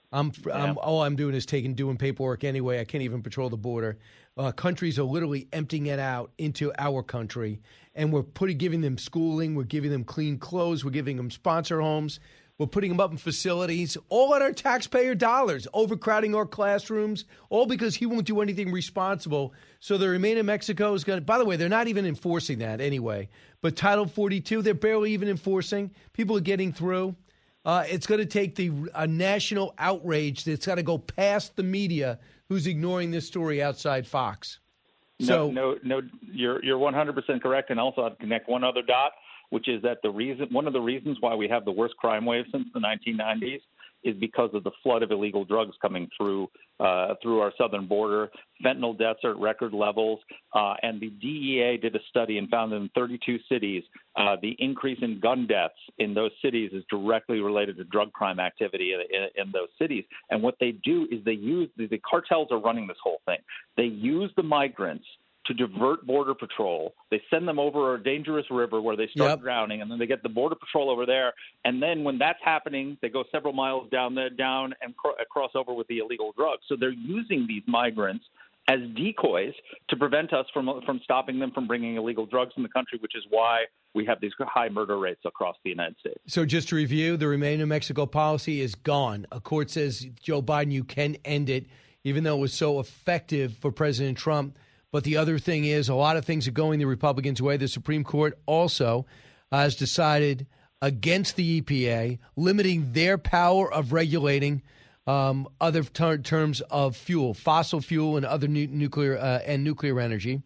All I'm doing is doing paperwork anyway. I can't even patrol the border. Countries are literally emptying it out into our country, and we're giving them schooling. We're giving them clean clothes. We're giving them sponsor homes. We're putting them up in facilities, all at our taxpayer dollars, overcrowding our classrooms, all because he won't do anything responsible. So the Remain in Mexico is going to, by the way, they're not even enforcing that anyway. But Title 42, they're barely even enforcing. People are getting through. It's going to take a national outrage that's got to go past the media who's ignoring this story outside Fox. No, you're 100% correct. And also I'd connect one other dot, which is that one of the reasons why we have the worst crime wave since the 1990s is because of the flood of illegal drugs coming through our southern border. Fentanyl deaths are at record levels, and the DEA did a study and found that in 32 cities, the increase in gun deaths in those cities is directly related to drug crime activity in those cities. And what they do is the cartels are running this whole thing. They use the migrants to divert Border Patrol. They send them over a dangerous river where they start drowning, and then they get the Border Patrol over there. And then when that's happening, they go several miles down and cross over with the illegal drugs. So they're using these migrants as decoys to prevent us from stopping them from bringing illegal drugs in the country, which is why we have these high murder rates across the United States. So just to review, the Remain in Mexico policy is gone. A court says, Joe Biden, you can end it, even though it was so effective for President Trump. But the other thing is a lot of things are going the Republicans' way. The Supreme Court also has decided against the EPA, limiting their power of regulating other terms of fuel, fossil fuel and other nuclear energy.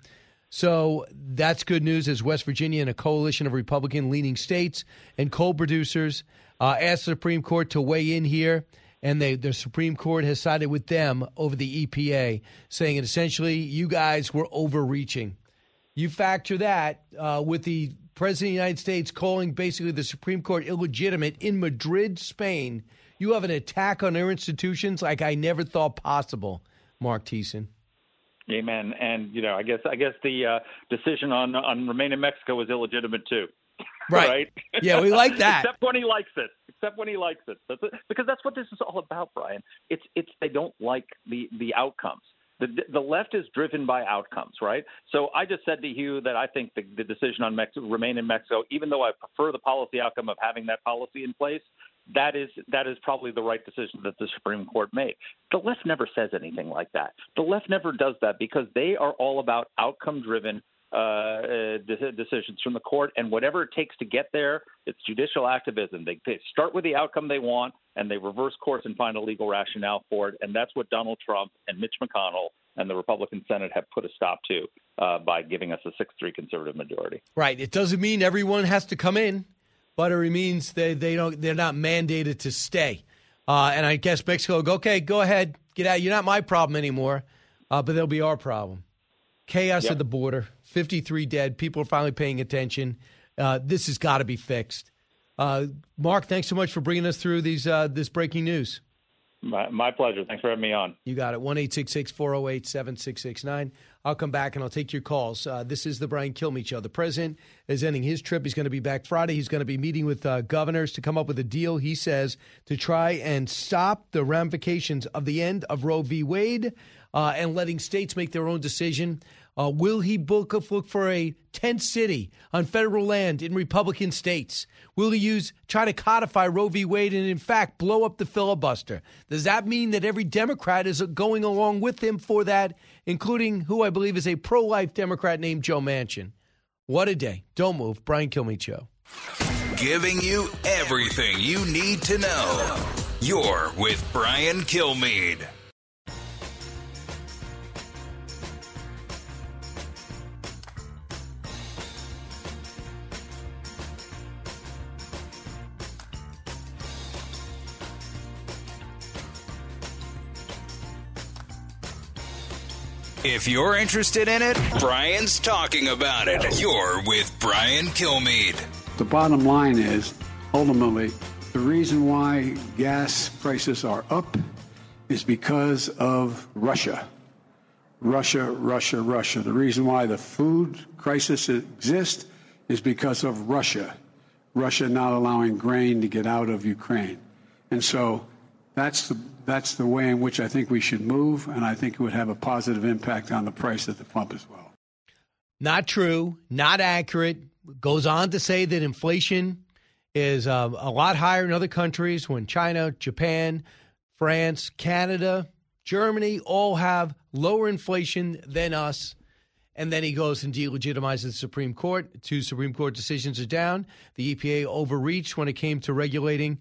So that's good news as West Virginia and a coalition of Republican-leaning states and coal producers asked the Supreme Court to weigh in here. And the Supreme Court has sided with them over the EPA, saying that essentially you guys were overreaching. You factor that with the President of the United States calling basically the Supreme Court illegitimate in Madrid, Spain. You have an attack on our institutions like I never thought possible, Mark Thiessen. Amen. And, I guess the decision on Remain in Mexico was illegitimate, too. Right. Yeah, we like that. Except when he likes it. Because that's what this is all about, Brian. It's they don't like the outcomes. The left is driven by outcomes, right? So I just said to you that I think the decision on Remain in Mexico, even though I prefer the policy outcome of having that policy in place, that is probably the right decision that the Supreme Court made. The left never says anything like that. The left never does that because they are all about outcome-driven decisions from the court, and whatever it takes to get there, it's judicial activism. They start with the outcome they want, and they reverse course and find a legal rationale for it, and that's what Donald Trump and Mitch McConnell and the Republican Senate have put a stop to by giving us a 6-3 conservative majority. Right. It doesn't mean everyone has to come in, but it means they're not mandated to stay. And I guess Mexico will go, okay, go ahead, get out. You're not my problem anymore, but they'll be our problem. Chaos at the border, 53 dead. People are finally paying attention. This has got to be fixed. Mark, thanks so much for bringing us through this breaking news. My pleasure. Thanks for having me on. You got it. 1-866-408-7669. I'll come back and I'll take your calls. This is the Brian Kilmeade Show. The president is ending his trip. He's going to be back Friday. He's going to be meeting with governors to come up with a deal, he says, to try and stop the ramifications of the end of Roe v. Wade and letting states make their own decision. Will he look for a tent city on federal land in Republican states? Will he try to codify Roe v. Wade and, in fact, blow up the filibuster? Does that mean that every Democrat is going along with him for that, including who I believe is a pro-life Democrat named Joe Manchin? What a day. Don't move. Brian Kilmeade Show. Giving you everything you need to know. You're with Brian Kilmeade. If you're interested in it, Brian's talking about it. You're with Brian Kilmeade. The bottom line is, ultimately, the reason why gas prices are up is because of Russia. Russia. The reason why the food crisis exists is because of Russia. Russia not allowing grain to get out of Ukraine. And so that's the way in which I think we should move, and I think it would have a positive impact on the price at the pump as well. Not true, not accurate. Goes on to say that inflation is a lot higher in other countries when China, Japan, France, Canada, Germany all have lower inflation than us. And then he goes and delegitimizes the Supreme Court. 2 Supreme Court decisions are down. The EPA overreached when it came to regulating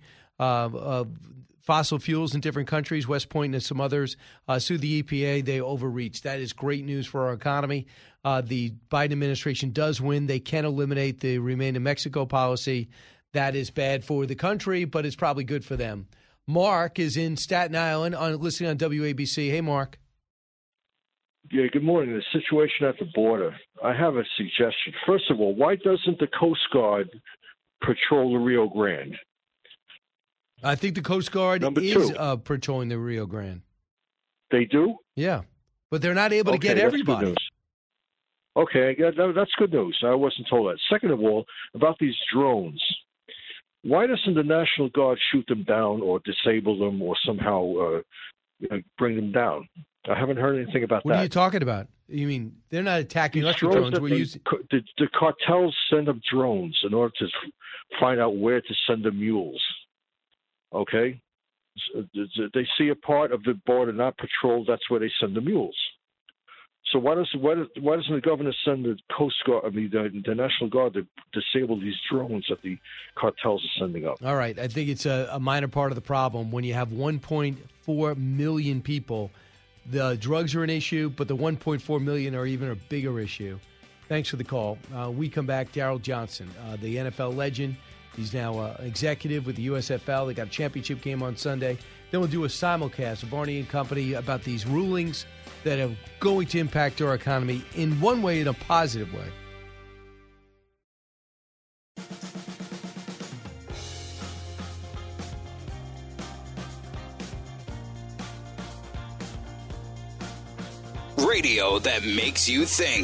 fossil fuels in different countries. West Point and some others sued the EPA. They overreached. That is great news for our economy. The Biden administration does win. They can eliminate the Remain in Mexico policy. That is bad for the country, but it's probably good for them. Mark is in Staten Island listening on WABC. Hey, Mark. Yeah, good morning. The situation at the border. I have a suggestion. First of all, why doesn't the Coast Guard patrol the Rio Grande? I think the Coast Guard is patrolling the Rio Grande. They do? Yeah, but they're not able to get everybody. Okay, that's good news. I wasn't told that. Second of all, about these drones. Why doesn't the National Guard shoot them down or disable them or somehow bring them down? I haven't heard anything about that. What are you talking about? You mean they're not attacking us with drones? The cartels send up drones in order to find out where to send the mules. Okay? They see a part of the border not patrolled, that's where they send the mules. So why doesn't the governor send the Coast Guard, the National Guard, to disable these drones that the cartels are sending up? All right. I think it's a minor part of the problem. When you have 1.4 million people, the drugs are an issue, but the 1.4 million are even a bigger issue. Thanks for the call. We come back, Daryl Johnson, the NFL legend. He's now executive with the USFL. They got a championship game on Sunday. Then we'll do a simulcast of Barney and Company about these rulings that are going to impact our economy in one way, in a positive way. Radio that makes you think.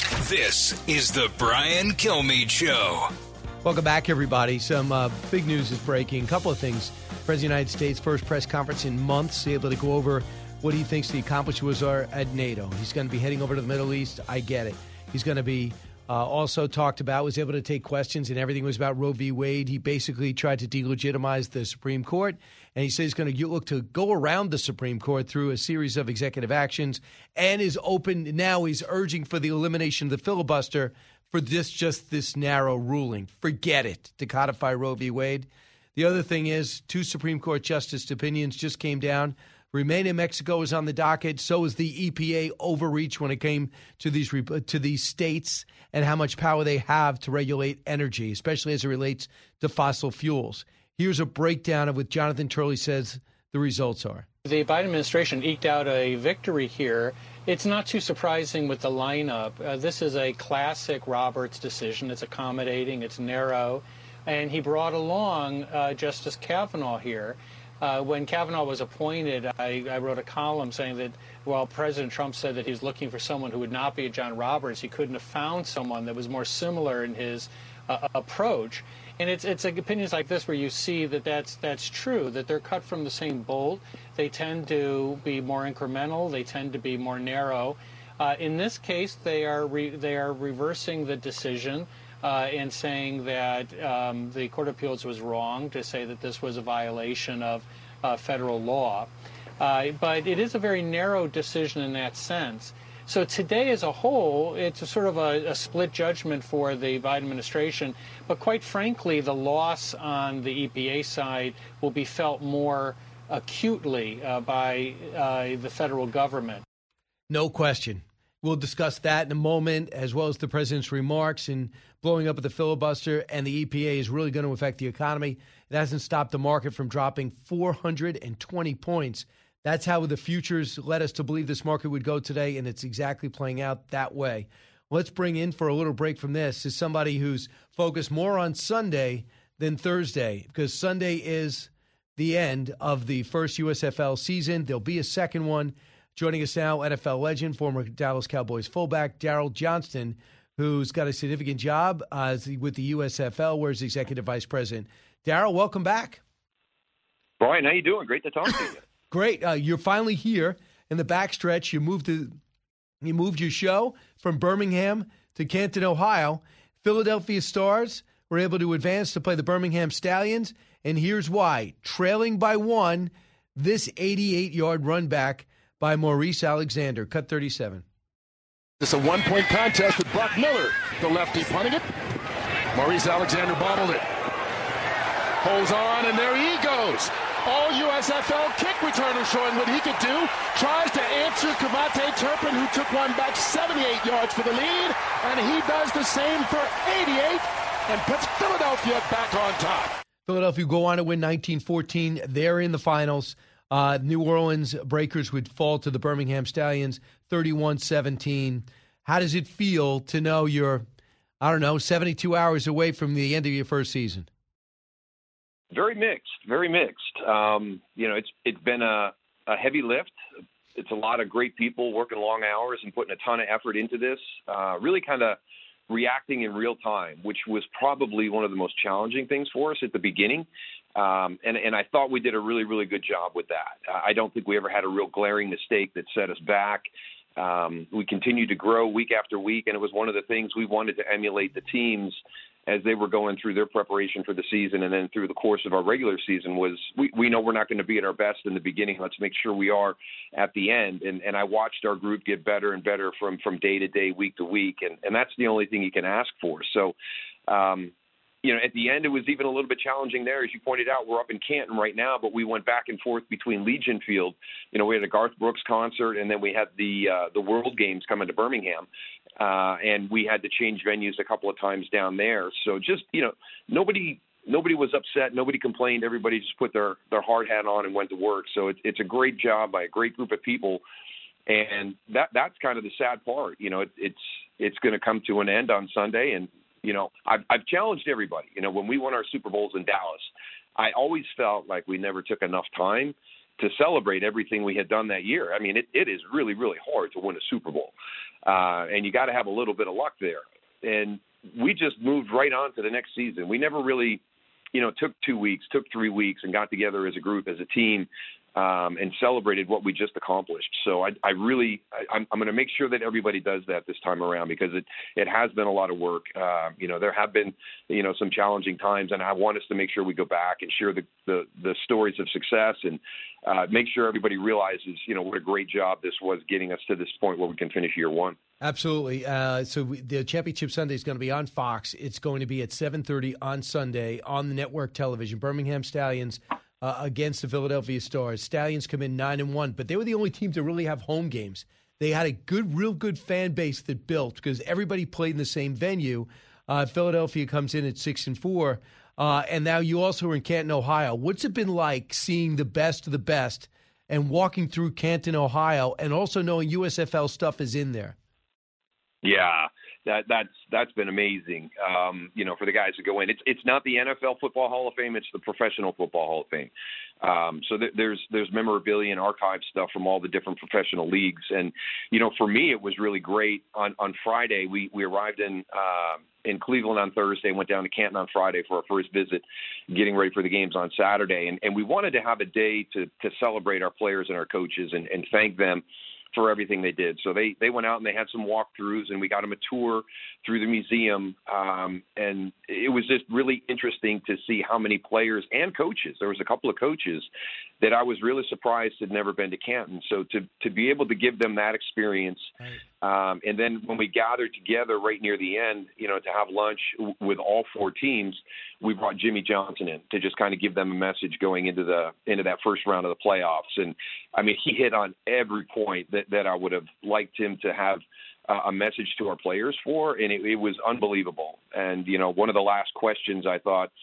This is the Brian Kilmeade Show. Welcome back, everybody. Some big news is breaking. A couple of things. President of the United States, first press conference in months, able to go over what he thinks the accomplishments are at NATO. He's going to be heading over to the Middle East. I get it. He's going to be also talked about, was able to take questions, and everything was about Roe v. Wade. He basically tried to delegitimize the Supreme Court, and he says he's going to look to go around the Supreme Court through a series of executive actions, and is open now. He's urging for the elimination of the filibuster for just this narrow ruling. Forget it, to codify Roe v. Wade. The other thing is 2 Supreme Court justice opinions just came down. Remain in Mexico is on the docket. So is the EPA overreach when it came to these states and how much power they have to regulate energy, especially as it relates to fossil fuels. Here's a breakdown of what Jonathan Turley says the results are. The Biden administration eked out a victory here. It's not too surprising with the lineup. This is a classic Roberts decision. It's accommodating. It's narrow. And he brought along Justice Kavanaugh here. When Kavanaugh was appointed, I wrote a column saying that while President Trump said that he was looking for someone who would not be a John Roberts, he couldn't have found someone that was more similar in his approach. And it's opinions like this where you see that that's true, that they're cut from the same mold. They tend to be more incremental. They tend to be more narrow. In this case, they are reversing the decision and saying that the Court of Appeals was wrong to say that this was a violation of federal law. But it is a very narrow decision in that sense. So today as a whole, it's a sort of a split judgment for the Biden administration. But quite frankly, the loss on the EPA side will be felt more acutely by the federal government. No question. We'll discuss that in a moment, as well as the president's remarks and blowing up of the filibuster. And the EPA is really going to affect the economy. It hasn't stopped the market from dropping 420 points. That's how the futures led us to believe this market would go today, and it's exactly playing out that way. Let's bring in for a little break from this is somebody who's focused more on Sunday than Thursday, because Sunday is the end of the first USFL season. There'll be a second one. Joining us now, NFL legend, former Dallas Cowboys fullback, Daryl Johnston, who's got a significant job with the USFL, where he's executive vice president. Daryl, welcome back. Brian, how you doing? Great to talk to you. Great. You're finally here in the backstretch. You moved your show from Birmingham to Canton, Ohio. Philadelphia Stars were able to advance to play the Birmingham Stallions, and here's why. Trailing by 1, this 88-yard run back by Maurice Alexander. Cut 37. It's a one-point contest with Brock Miller, the lefty, punting it. Maurice Alexander bobbled it. Holds on, and there he goes. All USFL kick returner showing what he could do. Tries to answer Cavante Turpin, who took one back 78 yards for the lead, and he does the same for 88 and puts Philadelphia back on top. Philadelphia go on to win 19-14. They're in the finals. New Orleans Breakers would fall to the Birmingham Stallions 31-17. How does it feel to know you're, 72 hours away from the end of your first season? Very mixed, very mixed. It's been a heavy lift. It's a lot of great people working long hours and putting a ton of effort into this, really kind of reacting in real time, which was probably one of the most challenging things for us at the beginning. And I thought we did a really, really good job with that. I don't think we ever had a real glaring mistake that set us back. We continued to grow week after week, and it was one of the things we wanted to emulate the teams as they were going through their preparation for the season, and then through the course of our regular season was we know we're not going to be at our best in the beginning. Let's make sure we are at the end. And I watched our group get better and better from day to day, week to week, and that's the only thing you can ask for. So, at the end, it was even a little bit challenging there. As you pointed out, we're up in Canton right now, but we went back and forth between Legion Field. We had a Garth Brooks concert, and then we had the World Games coming to Birmingham. And we had to change venues a couple of times down there. So just, nobody was upset. Nobody complained. Everybody just put their hard hat on and went to work. So it's a great job by a great group of people. And that's kind of the sad part. It's going to come to an end on Sunday. And, I've challenged everybody. When we won our Super Bowls in Dallas, I always felt like we never took enough time to celebrate everything we had done that year. I mean, it is really, really hard to win a Super Bowl. And you got to have a little bit of luck there. And we just moved right on to the next season. We never really, took 2 weeks, took 3 weeks and got together as a group, as a team, and celebrated what we just accomplished. So I'm going to make sure that everybody does that this time around, because it has been a lot of work. There have been, some challenging times, and I want us to make sure we go back and share the stories of success and make sure everybody realizes, what a great job this was getting us to this point where we can finish year one. Absolutely. So the Championship Sunday is going to be on Fox. It's going to be at 7:30 on Sunday on the network television. Birmingham Stallions against the Philadelphia Stars. Stallions come in 9-1, but they were the only team to really have home games. They had a real good fan base that built because everybody played in the same venue. Philadelphia comes in at 6-4, and now you also are in Canton, Ohio. What's it been like seeing the best of the best and walking through Canton, Ohio, and also knowing USFL stuff is in there? Yeah, that's been amazing. For the guys to go in, it's not the NFL Football Hall of Fame; it's the Professional Football Hall of Fame. So there's memorabilia and archive stuff from all the different professional leagues. And for me, it was really great. On Friday, we arrived in Cleveland on Thursday, went down to Canton on Friday for our first visit, getting ready for the games on Saturday. And we wanted to have a day to celebrate our players and our coaches and thank them for everything they did. So they went out and they had some walkthroughs, and we got them a tour through the museum. And it was just really interesting to see how many players and coaches. There was a couple of coaches that I was really surprised had never been to Canton. So to be able to give them that experience. And then when we gathered together right near the end, to have lunch with all four teams, we brought Jimmy Johnson in to just kind of give them a message going into that first round of the playoffs. And I mean, he hit on every point that I would have liked him to have a message to our players for. And it was unbelievable. And, one of the last questions I thought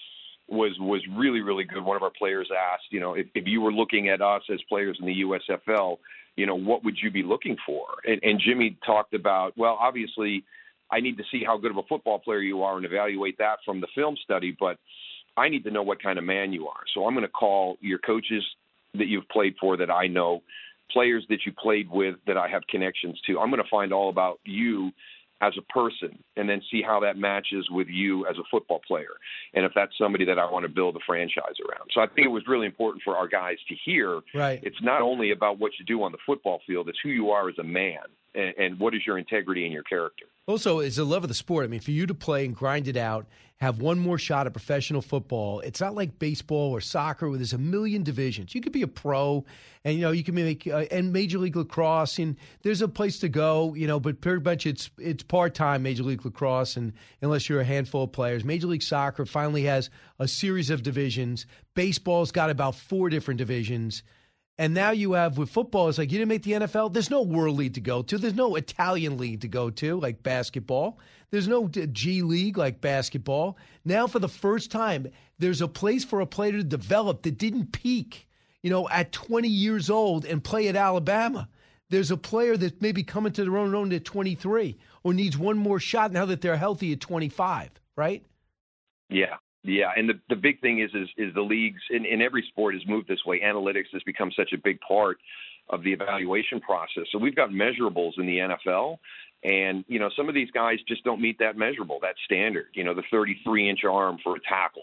was really, really good. One of our players asked, if you were looking at us as players in the USFL, what would you be looking for? And Jimmy talked about, well, obviously I need to see how good of a football player you are and evaluate that from the film study, but I need to know what kind of man you are. So I'm going to call your coaches that you've played for that I know, players that you played with that I have connections to. I'm going to find all about you as a person and then see how that matches with you as a football player. And if that's somebody that I want to build a franchise around. So I think it was really important for our guys to hear. Right. It's not only about what you do on the football field, it's who you are as a man and what is your integrity and your character. Also, it's the love of the sport. I mean, for you to play and grind it out, have one more shot at professional football, it's not like baseball or soccer where there's a million divisions. You could be a pro and, you can make and Major League Lacrosse, and there's a place to go, but pretty much it's part-time Major League Lacrosse, and unless you're a handful of players. Major League Soccer finally has a series of divisions. Baseball's got about 4 different divisions. And now you have, with football, it's like you didn't make the NFL. There's no World League to go to. There's no Italian League to go to, like basketball. There's no G League like basketball. Now, for the first time, there's a place for a player to develop that didn't peak, at 20 years old and play at Alabama. There's a player that's maybe coming to their own at 23 or needs one more shot now that they're healthy at 25, right? Yeah. Yeah, and the big thing is the leagues in every sport has moved this way. Analytics has become such a big part of the evaluation process. So we've got measurables in the NFL, and some of these guys just don't meet that measurable, that standard. The 33-inch arm for a tackle.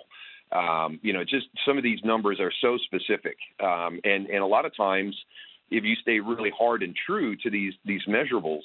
Just some of these numbers are so specific, and a lot of times, if you stay really hard and true to these measurables,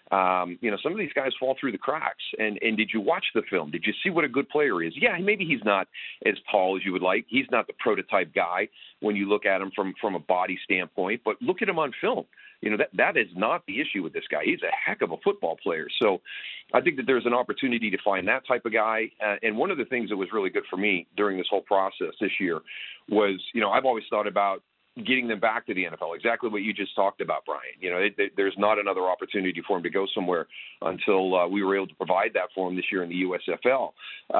some of these guys fall through the cracks. And did you watch the film? Did you see what a good player is? Yeah, maybe he's not as tall as you would like. He's not the prototype guy when you look at him from a body standpoint, but look at him on film. That is not the issue with this guy. He's a heck of a football player. So I think that there's an opportunity to find that type of guy. And one of the things that was really good for me during this whole process this year was, I've always thought about getting them back to the NFL, exactly what you just talked about, Brian. There's not another opportunity for him to go somewhere until we were able to provide that for him this year in the USFL.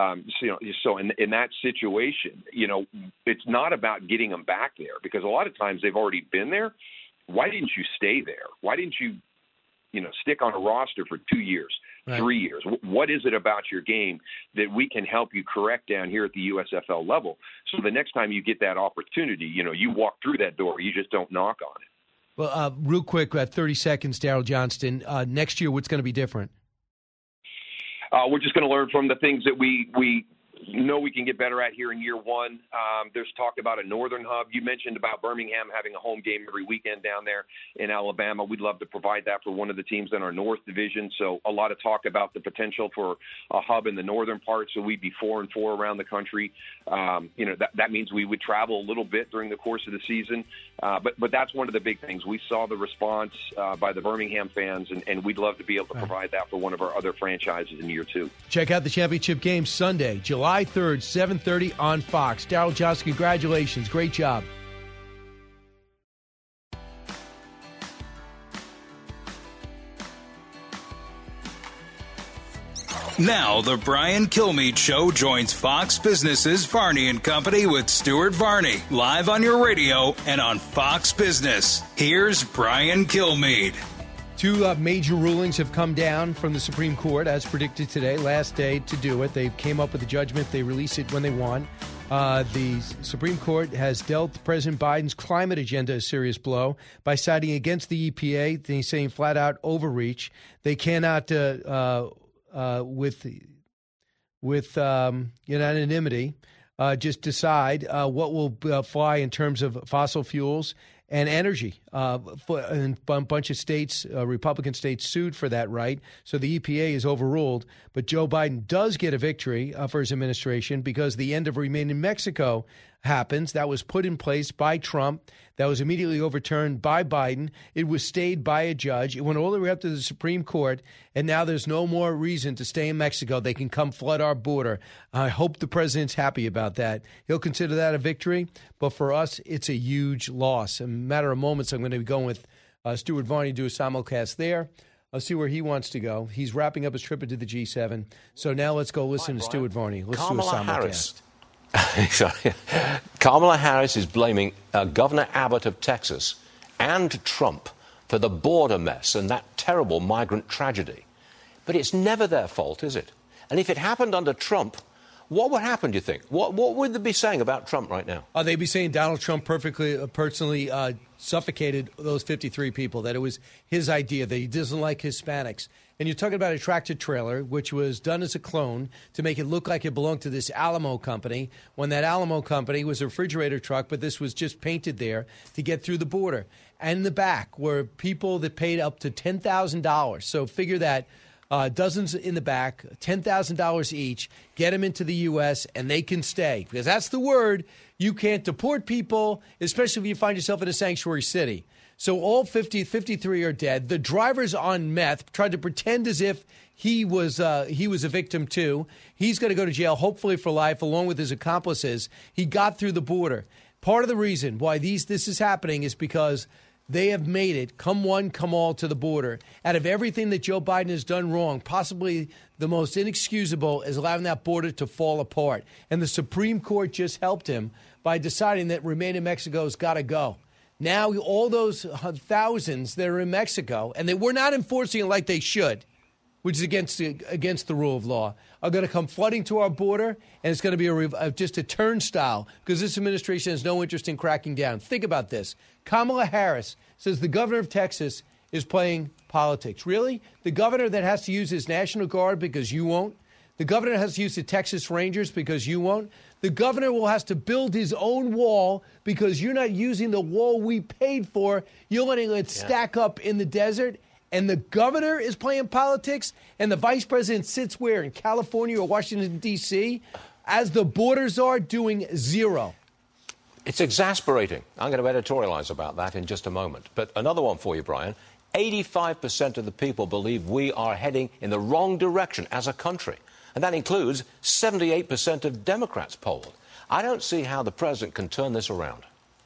So in that situation, it's not about getting them back there because a lot of times they've already been there. Why didn't you stay there? Why didn't you, stick on a roster for 2 years, 3 years? What is it about your game that we can help you correct down here at the USFL level? So the next time you get that opportunity, you walk through that door. You just don't knock on it. Well, real quick, 30 seconds, Daryl Johnston. Next year, what's going to be different? We're just going to learn from the things that we know we can get better at here in year one. There's talk about a northern hub. You mentioned about Birmingham having a home game every weekend down there in Alabama. We'd love to provide that for one of the teams in our North Division. So a lot of talk about the potential for a hub in the northern part. So we'd be 4-4 around the country. That means we would travel a little bit during the course of the season. But that's one of the big things. We saw the response by the Birmingham fans, and we'd love to be able to provide that for one of our other franchises in year two. Check out the championship game Sunday, July 3rd, 7:30 on Fox. Daryl Johnston, congratulations. Great job. Now the Brian Kilmeade Show joins Fox Business's Varney & Company with Stuart Varney, live on your radio and on Fox Business. Here's Brian Kilmeade. Two major rulings have come down from the Supreme Court, as predicted today. Last day to do it. They came up with a judgment. They release it when they want. The Supreme Court has dealt President Biden's climate agenda a serious blow by siding against the EPA. They're saying flat out overreach. They cannot, with unanimity, just decide what will fly in terms of fossil fuels and energy. And a bunch of states, Republican states, sued for that right. So the EPA is overruled. But Joe Biden does get a victory for his administration because the end of Remain in Mexico happens. That was put in place by Trump. That was immediately overturned by Biden. It was stayed by a judge. It went all the way up to the Supreme Court. And now there's no more reason to stay in Mexico. They can come flood our border. I hope the president's happy about that. He'll consider that a victory. But for us, it's a huge loss. In a matter of moments, I'm going to be going with Stuart Varney to do a simulcast there. I'll see where he wants to go. He's wrapping up his trip into the G7. So now let's go listen to Stuart Varney. Let's do a simulcast. Kamala Harris is blaming Governor Abbott of Texas and Trump for the border mess and that terrible migrant tragedy. But it's never their fault, is it? And if it happened under Trump, what would happen, do you think? What would they be saying about Trump right now? They'd be saying Donald Trump personally suffocated those 53 people, that it was his idea, that he doesn't like Hispanics. And you're talking about a tractor trailer, which was done as a clone to make it look like it belonged to this Alamo company, when that Alamo company was a refrigerator truck, but this was just painted there to get through the border. And in the back were people that paid up to $10,000. So figure that. Dozens in the back, $10,000 each, get them into the U.S., and they can stay. Because that's the word. You can't deport people, especially if you find yourself in a sanctuary city. So all 53 are dead. The driver's on meth, tried to pretend as if he was a victim too. He's going to go to jail, hopefully for life, along with his accomplices. He got through the border. Part of the reason why this is happening is because they have made it come one, come all to the border. Out of everything that Joe Biden has done wrong, possibly the most inexcusable is allowing that border to fall apart. And the Supreme Court just helped him by deciding that Remain in Mexico has got to go. Now all those thousands that are in Mexico, and they were not enforcing it like they should, which is against the rule of law, are going to come flooding to our border, and it's going to be just a turnstile because this administration has no interest in cracking down. Think about this. Kamala Harris says the governor of Texas is playing politics. Really? The governor that has to use his National Guard because you won't? The governor has to use the Texas Rangers because you won't? The governor will have to build his own wall because you're not using the wall we paid for. You're letting it stack up in the desert. And the governor is playing politics, and the vice president sits where? In California or Washington, D.C., as the borders are doing zero. It's exasperating. I'm going to editorialize about that in just a moment. But another one for you, Brian. 85% of the people believe we are heading in the wrong direction as a country. And that includes 78% of Democrats polled. I don't see how the president can turn this around.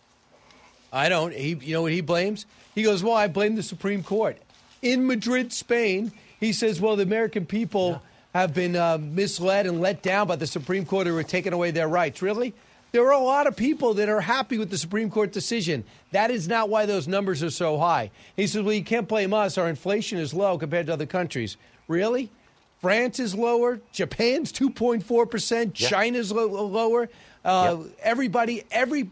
I don't. You know what he blames? He goes, well, I blame the Supreme Court. In Madrid, Spain, he says, well, the American people have been misled and let down by the Supreme Court who are taking away their rights. Really? There are a lot of people that are happy with the Supreme Court decision. That is not why those numbers are so high. He says, well, you can't blame us. Our inflation is low compared to other countries. Really? France is lower. Japan's 2.4%. Yeah. China's lower. Everybody,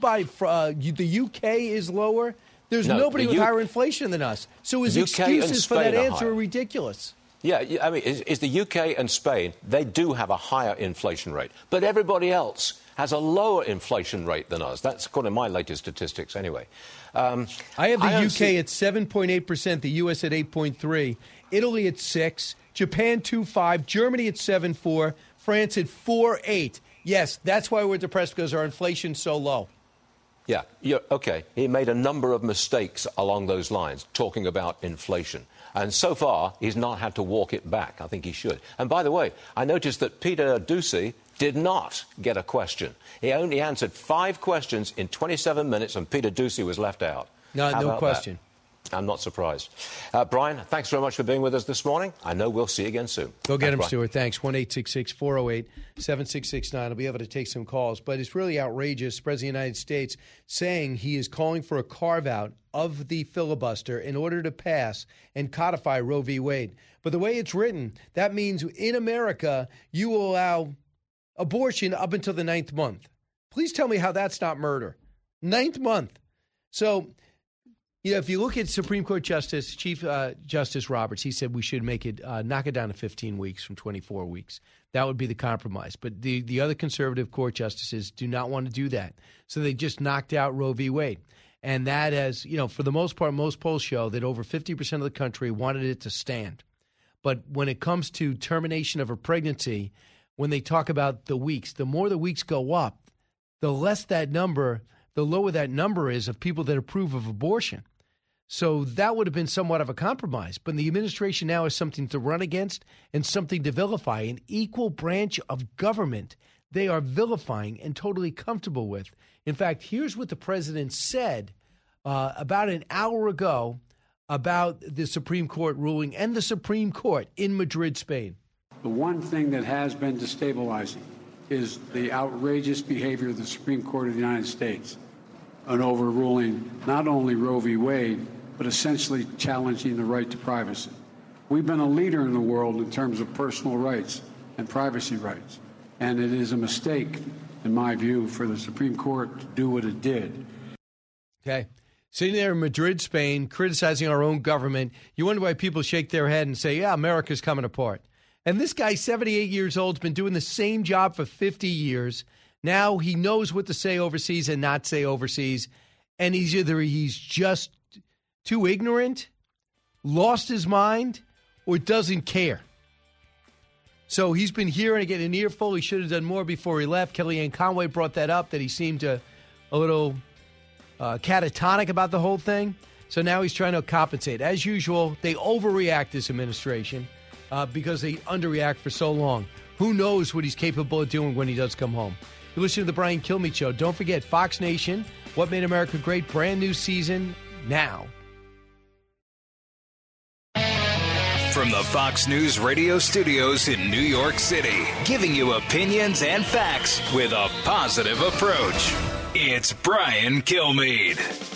the UK is lower. There's nobody with higher inflation than us. So his excuses for that answer are ridiculous. Yeah, I mean, is the UK and Spain, they do have a higher inflation rate. But everybody else has a lower inflation rate than us. That's according to my latest statistics anyway. I have the UK at 7.8%, the US at 8.3%, Italy at 6%, Japan 2.5%, Germany at 7.4%, France at 4.8%. Yes, that's why we're depressed, because our inflation's so low. Yeah, okay. He made a number of mistakes along those lines, talking about inflation. And so far, he's not had to walk it back. I think he should. And by the way, I noticed that Peter Doocy did not get a question. He only answered 5 questions in 27 minutes, and Peter Doocy was left out. No question. That? I'm not surprised. Brian, thanks very much for being with us this morning. I know we'll see you again soon. Go get him, Stuart. Thanks. 1-866-408-7669. I'll be able to take some calls. But it's really outrageous. The President of the United States saying he is calling for a carve-out of the filibuster in order to pass and codify Roe v. Wade. But the way it's written, that means in America, you will allow abortion up until the 9th month. Please tell me how that's not murder. 9th month. So, you know, if you look at Supreme Court Justice, Chief Justice Roberts, he said we should make it, knock it down to 15 weeks from 24 weeks. That would be the compromise. But the other conservative court justices do not want to do that. So they just knocked out Roe v. Wade. And that has, you know, for the most part, most polls show that over 50% of the country wanted it to stand. But when it comes to termination of a pregnancy, when they talk about the weeks, the more the weeks go up, the less that number, the lower that number is of people that approve of abortion. So that would have been somewhat of a compromise. But the administration now has something to run against and something to vilify, an equal branch of government they are vilifying and totally comfortable with. In fact, here's what the president said about an hour ago about the Supreme Court ruling and the Supreme Court in Madrid, Spain. The one thing that has been destabilizing is the outrageous behavior of the Supreme Court of the United States in overruling not only Roe v. Wade, but essentially challenging the right to privacy. We've been a leader in the world in terms of personal rights and privacy rights, and it is a mistake, in my view, for the Supreme Court to do what it did. Okay. Sitting there in Madrid, Spain, criticizing our own government, you wonder why people shake their head and say, yeah, America's coming apart. And this guy, 78 years old, has been doing the same job for 50 years. Now he knows what to say overseas and not say overseas. And he's just too ignorant, lost his mind, or doesn't care. So he's been hearing and getting an earful. He should have done more before he left. Kellyanne Conway brought that up, that he seemed a little catatonic about the whole thing. So now he's trying to compensate. As usual, they overreact, this administration, because they underreact for so long. Who knows what he's capable of doing when he does come home. You're listening to the Brian Kilmeade Show. Don't forget, Fox Nation, What Made America Great, brand new season now. From the Fox News radio studios in New York City, giving you opinions and facts with a positive approach. It's Brian Kilmeade.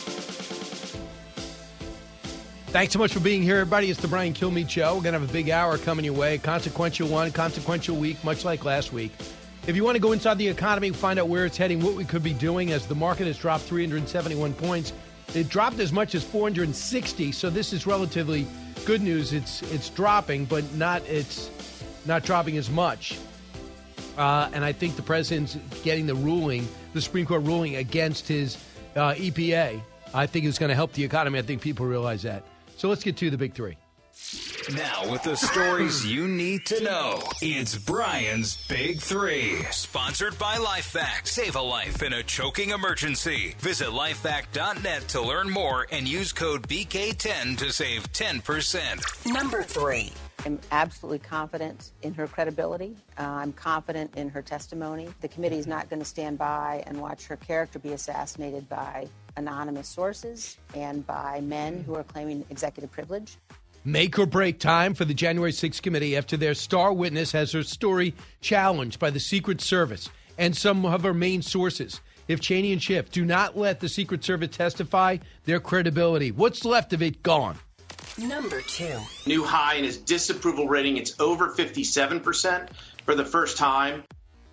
Thanks so much for being here, everybody. It's the Brian Kilmeade Show. We're going to have a big hour coming your way. Consequential one, consequential week, much like last week. If you want to go inside the economy, find out where it's heading, what we could be doing as the market has dropped 371 points. It dropped as much as 460, so this is relatively good news. It's dropping, but it's not dropping as much. And I think the president's getting the Supreme Court ruling against his EPA. I think it's going to help the economy. I think people realize that. So let's get to the big three. Now, with the stories you need to know, it's Brian's Big Three. Sponsored by LifeVac. Save a life in a choking emergency. Visit lifevac.net to learn more and use code BK10 to save 10%. Number 3. I'm absolutely confident in her credibility. I'm confident in her testimony. The committee is not going to stand by and watch her character be assassinated by anonymous sources and by men who are claiming executive privilege. Make or break time for the January 6th committee after their star witness has her story challenged by the Secret Service and some of her main sources. If Cheney and Schiff do not let the Secret Service testify, their credibility, what's left of it, gone. Number 2. New high in his disapproval rating. It's over 57% for the first time.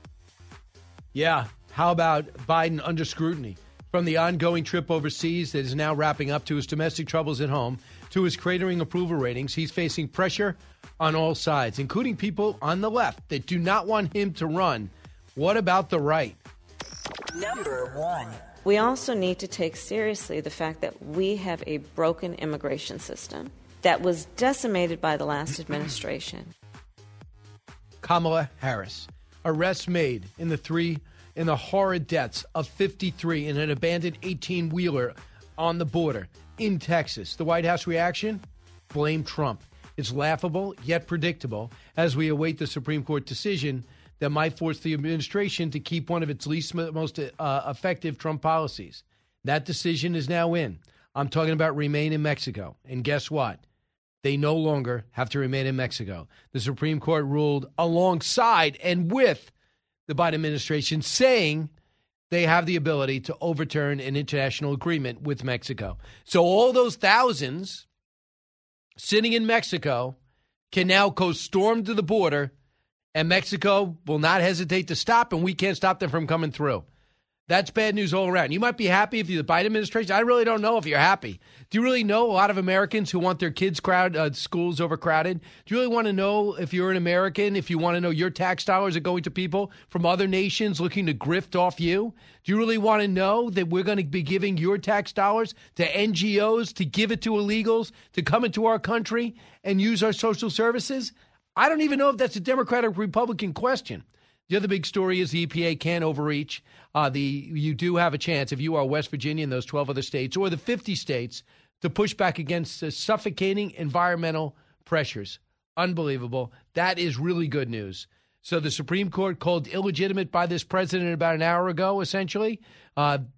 Yeah. How about Biden under scrutiny? From the ongoing trip overseas that is now wrapping up to his domestic troubles at home, to his cratering approval ratings, he's facing pressure on all sides, including people on the left that do not want him to run. What about the right? Number 1. We also need to take seriously the fact that we have a broken immigration system that was decimated by the last administration. Kamala Harris. Arrests made in the horrid deaths of 53 in an abandoned 18-wheeler on the border in Texas. The White House reaction? Blame Trump. It's laughable, yet predictable, as we await the Supreme Court decision that might force the administration to keep one of its most effective Trump policies. That decision is now in. I'm talking about remain in Mexico. And guess what? They no longer have to remain in Mexico. The Supreme Court ruled alongside and with the Biden administration, saying they have the ability to overturn an international agreement with Mexico. So all those thousands sitting in Mexico can now go storm to the border, and Mexico will not hesitate to stop, and we can't stop them from coming through. That's bad news all around. You might be happy if you're the Biden administration. I really don't know if you're happy. Do you really know a lot of Americans who want their kids' schools overcrowded? Do you really want to know, if you're an American, if you want to know your tax dollars are going to people from other nations looking to grift off you? Do you really want to know that we're going to be giving your tax dollars to NGOs to give it to illegals to come into our country and use our social services? I don't even know if that's a Democrat or Republican question. The other big story is the EPA can overreach. You do have a chance, if you are West Virginia and those 12 other states, or the 50 states, to push back against the suffocating environmental pressures. Unbelievable. That is really good news. So the Supreme Court called illegitimate by this president about an hour ago, essentially,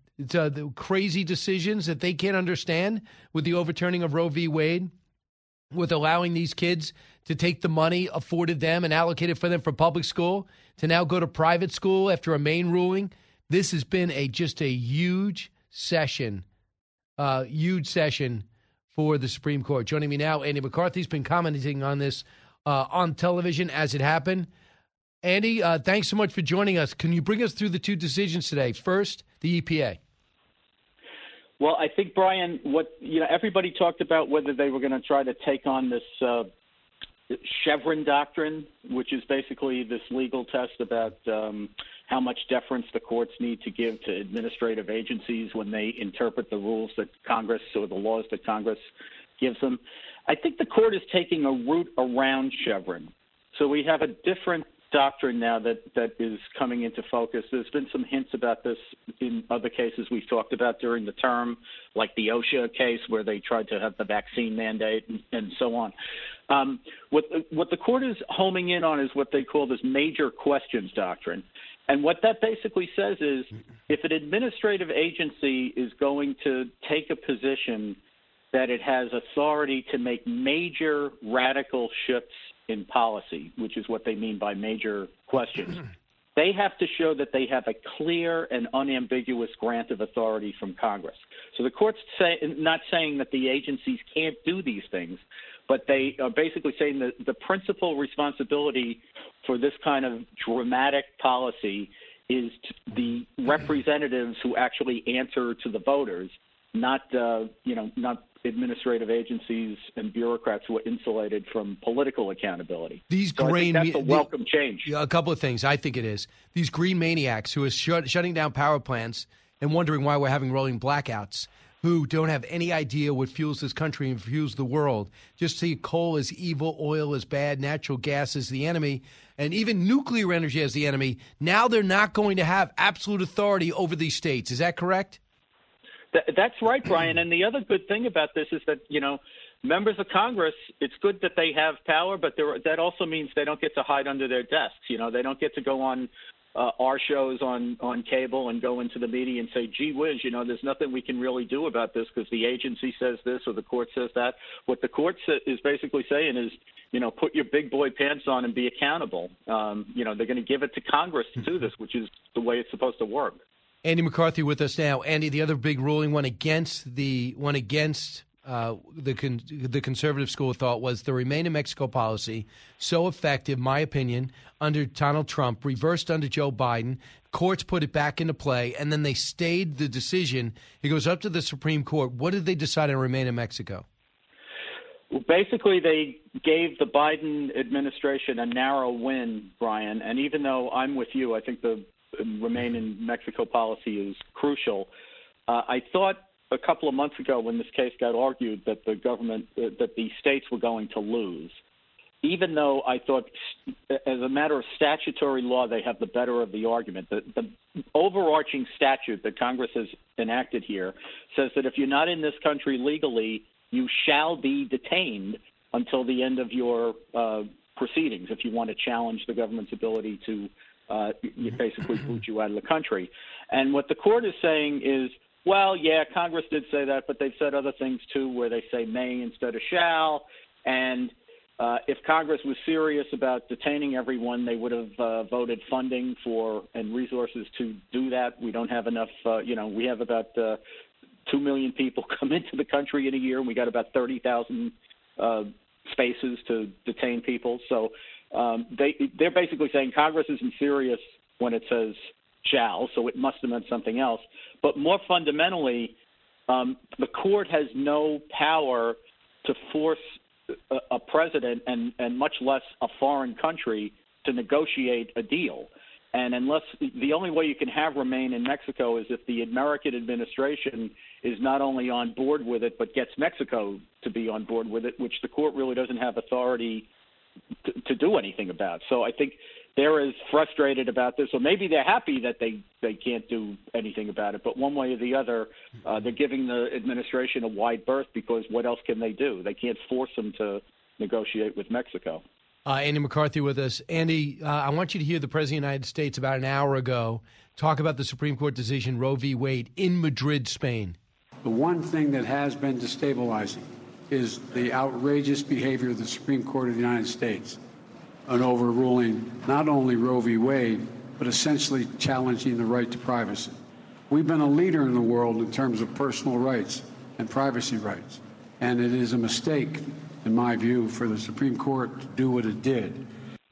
the crazy decisions that they can't understand with the overturning of Roe v. Wade. with allowing these kids to take the money afforded them and allocated for them for public school to now go to private school after a Maine ruling. This has been just a huge session for the Supreme Court. Joining me now, Andy McCarthy's been commenting on this on television as it happened. Andy, thanks so much for joining us. Can you bring us through the two decisions today? First, the EPA. Well, I think, Brian, everybody talked about whether they were going to try to take on this Chevron doctrine, which is basically this legal test about how much deference the courts need to give to administrative agencies when they interpret the rules that Congress or the laws that Congress gives them. I think the court is taking a route around Chevron. So we have a different doctrine now that is coming into focus. There's been some hints about this in other cases we've talked about during the term, like the OSHA case where they tried to have the vaccine mandate and so on. What the court is homing in on is what they call this major questions doctrine. And what that basically says is if an administrative agency is going to take a position that it has authority to make major radical shifts in policy, which is what they mean by major questions, they have to show that they have a clear and unambiguous grant of authority from Congress. So the court's not saying that the agencies can't do these things, but they are basically saying that the principal responsibility for this kind of dramatic policy is the representatives who actually answer to the voters, not administrative agencies and bureaucrats who are insulated from political accountability. I think that's a welcome change. A couple of things. I think it is. These green maniacs who are shutting down power plants and wondering why we're having rolling blackouts, who don't have any idea what fuels this country and fuels the world, just see coal as evil, oil as bad, natural gas as the enemy, and even nuclear energy as the enemy. Now they're not going to have absolute authority over these states. Is that correct? That's right, Brian. And the other good thing about this is that, members of Congress, it's good that they have power, but that also means they don't get to hide under their desks. They don't get to go on our shows on cable and go into the media and say, gee whiz, there's nothing we can really do about this because the agency says this or the court says that. What the court is basically saying is, put your big boy pants on and be accountable. They're going to give it to Congress to do this, which is the way it's supposed to work. Andy McCarthy with us now. Andy, the other big ruling went against the conservative school of thought was the Remain in Mexico policy, so effective, my opinion, under Donald Trump, reversed under Joe Biden. Courts put it back into play, and then they stayed the decision. It goes up to the Supreme Court. What did they decide on Remain in Mexico? Well, basically, they gave the Biden administration a narrow win, Brian. And even though I'm with you, I think the Remain in Mexico policy is crucial. I thought a couple of months ago when this case got argued that that the states were going to lose, even though I thought as a matter of statutory law they have the better of the argument. The overarching statute that Congress has enacted here says that if you're not in this country legally, you shall be detained until the end of your proceedings if you want to challenge the government's ability to basically boot you out of the country. And what the court is saying is, well, yeah, Congress did say that, but they've said other things, too, where they say may instead of shall. And if Congress was serious about detaining everyone, they would have voted funding for and resources to do that. We don't have enough. We have about 2 million people come into the country in a year, and we got about 30,000 spaces to detain people. So they're basically saying Congress isn't serious when it says shall, so it must have meant something else. But more fundamentally, the court has no power to force a president and much less a foreign country to negotiate a deal. And unless the only way you can have Remain in Mexico is if the American administration is not only on board with it, but gets Mexico to be on board with it, which the court really doesn't have authority to do anything about. So I think they're as frustrated about this, or maybe they're happy that they can't do anything about it. But one way or the other, they're giving the administration a wide berth because what else can they do? They can't force them to negotiate with Mexico. Andy McCarthy with us. Andy, I want you to hear the President of the United States about an hour ago talk about the Supreme Court decision Roe v. Wade in Madrid, Spain. The one thing that has been destabilizing is the outrageous behavior of the Supreme Court of the United States in overruling not only Roe v. Wade, but essentially challenging the right to privacy. We've been a leader in the world in terms of personal rights and privacy rights, and it is a mistake, in my view, for the Supreme Court to do what it did.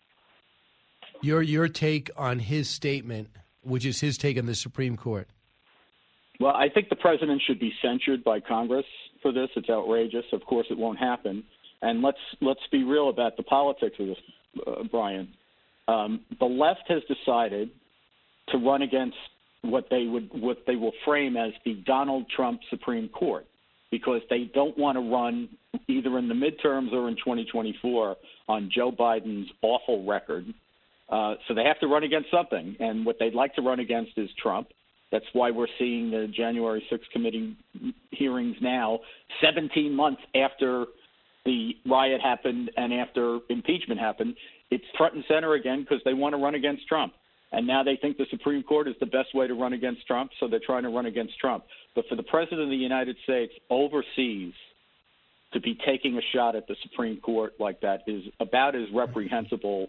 Your take on his statement, which is his take on the Supreme Court. Well, I think the president should be censured by Congress for this. It's outrageous. Of course, it won't happen. And let's be real about the politics of this, Brian. The left has decided to run against what they will frame as the Donald Trump Supreme Court, because they don't want to run either in the midterms or in 2024 on Joe Biden's awful record. So they have to run against something, and what they'd like to run against is Trump. That's why we're seeing the January 6th committee hearings now, 17 months after the riot happened and after impeachment happened. It's front and center again because they want to run against Trump. And now they think the Supreme Court is the best way to run against Trump, so they're trying to run against Trump. But for the President of the United States overseas to be taking a shot at the Supreme Court like that is about as reprehensible.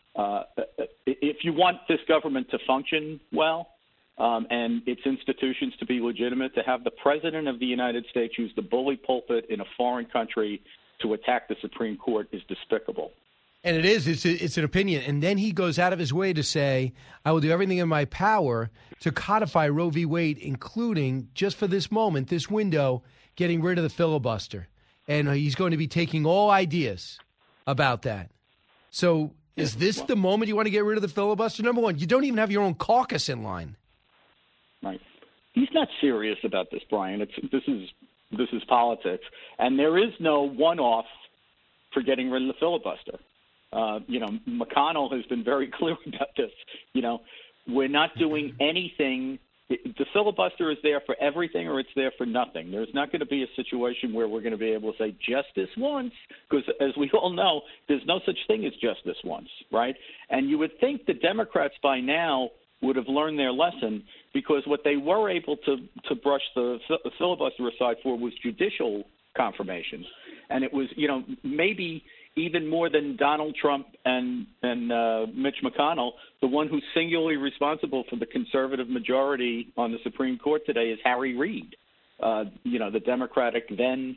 If you want this government to function well and its institutions to be legitimate, to have the President of the United States use the bully pulpit in a foreign country to attack the Supreme Court is despicable. And it is. It's an opinion. And then he goes out of his way to say, I will do everything in my power to codify Roe v. Wade, including, just for this moment, this window, getting rid of the filibuster. And he's going to be taking all ideas about that. So is this the moment you want to get rid of the filibuster? Number one, you don't even have your own caucus in line. Right. He's not serious about this, Brian. This is politics. And there is no one-off for getting rid of the filibuster. McConnell has been very clear about this. We're not doing anything. The filibuster is there for everything or it's there for nothing. There's not going to be a situation where we're going to be able to say justice once, because as we all know, there's no such thing as justice once, right? And you would think the Democrats by now would have learned their lesson, because what they were able to brush the filibuster aside for was judicial confirmations. And it was, maybe even more than Donald Trump and Mitch McConnell, the one who's singularly responsible for the conservative majority on the Supreme Court today is Harry Reid, the Democratic then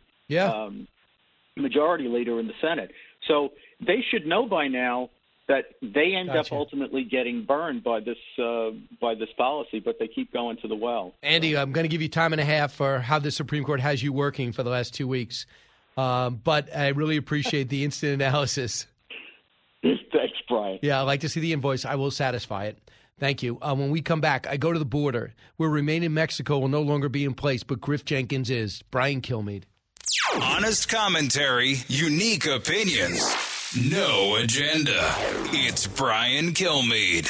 majority leader in the Senate. So they should know by now that they end up ultimately getting burned by this policy, but they keep going to the well. Andy, I'm going to give you time and a half for how the Supreme Court has you working for the last 2 weeks. But I really appreciate the instant analysis. Thanks, Brian. Yeah, I'd like to see the invoice. I will satisfy it. Thank you. When we come back, I go to the border, where Remain in Mexico will no longer be in place, but Griff Jenkins is. Brian Kilmeade. Honest commentary, unique opinions, no agenda. It's Brian Kilmeade.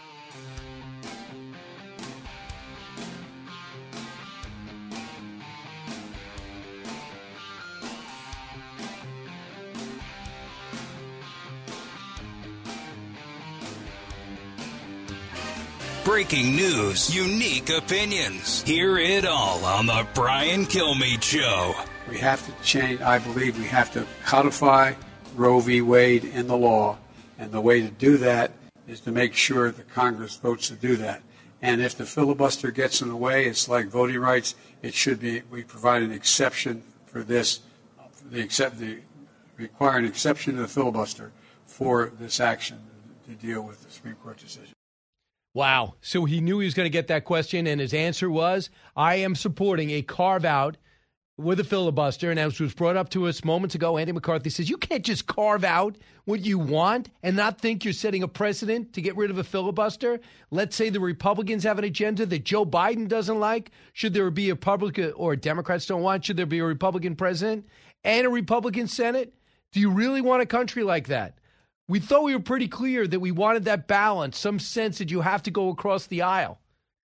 Breaking news, unique opinions. Hear it all on the Brian Kilmeade Show. We have to change. I believe we have to codify Roe v. Wade in the law. And the way to do that is to make sure that Congress votes to do that. And if the filibuster gets in the way, it's like voting rights. It should be, we provide an exception for this, require an exception to the filibuster for this action to deal with the Supreme Court decision. Wow. So he knew he was going to get that question, and his answer was, I am supporting a carve-out with a filibuster. And as was brought up to us moments ago, Andy McCarthy says, you can't just carve out what you want and not think you're setting a precedent to get rid of a filibuster. Let's say the Republicans have an agenda that Joe Biden doesn't like. Should there be a Republican, or Democrats don't want, should there be a Republican president and a Republican Senate? Do you really want a country like that? We thought we were pretty clear that we wanted that balance, some sense that you have to go across the aisle.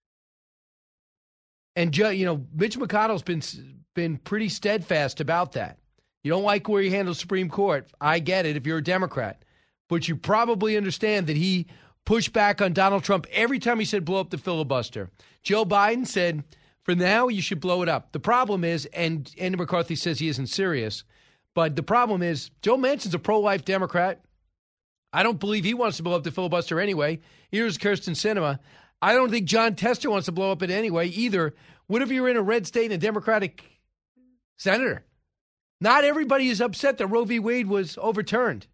And, Mitch McConnell's been pretty steadfast about that. You don't like where he handles Supreme Court. I get it if you're a Democrat. But you probably understand that he pushed back on Donald Trump every time he said blow up the filibuster. Joe Biden said For now, you should blow it up. The problem is, and Andy McCarthy says he isn't serious, but the problem is Joe Manchin's a pro-life Democrat. I don't believe he wants to blow up the filibuster anyway. Here's Kirsten Sinema. I don't think John Tester wants to blow up it anyway either. What if you're in a red state and a Democratic senator? Not everybody is upset that Roe v. Wade was overturned.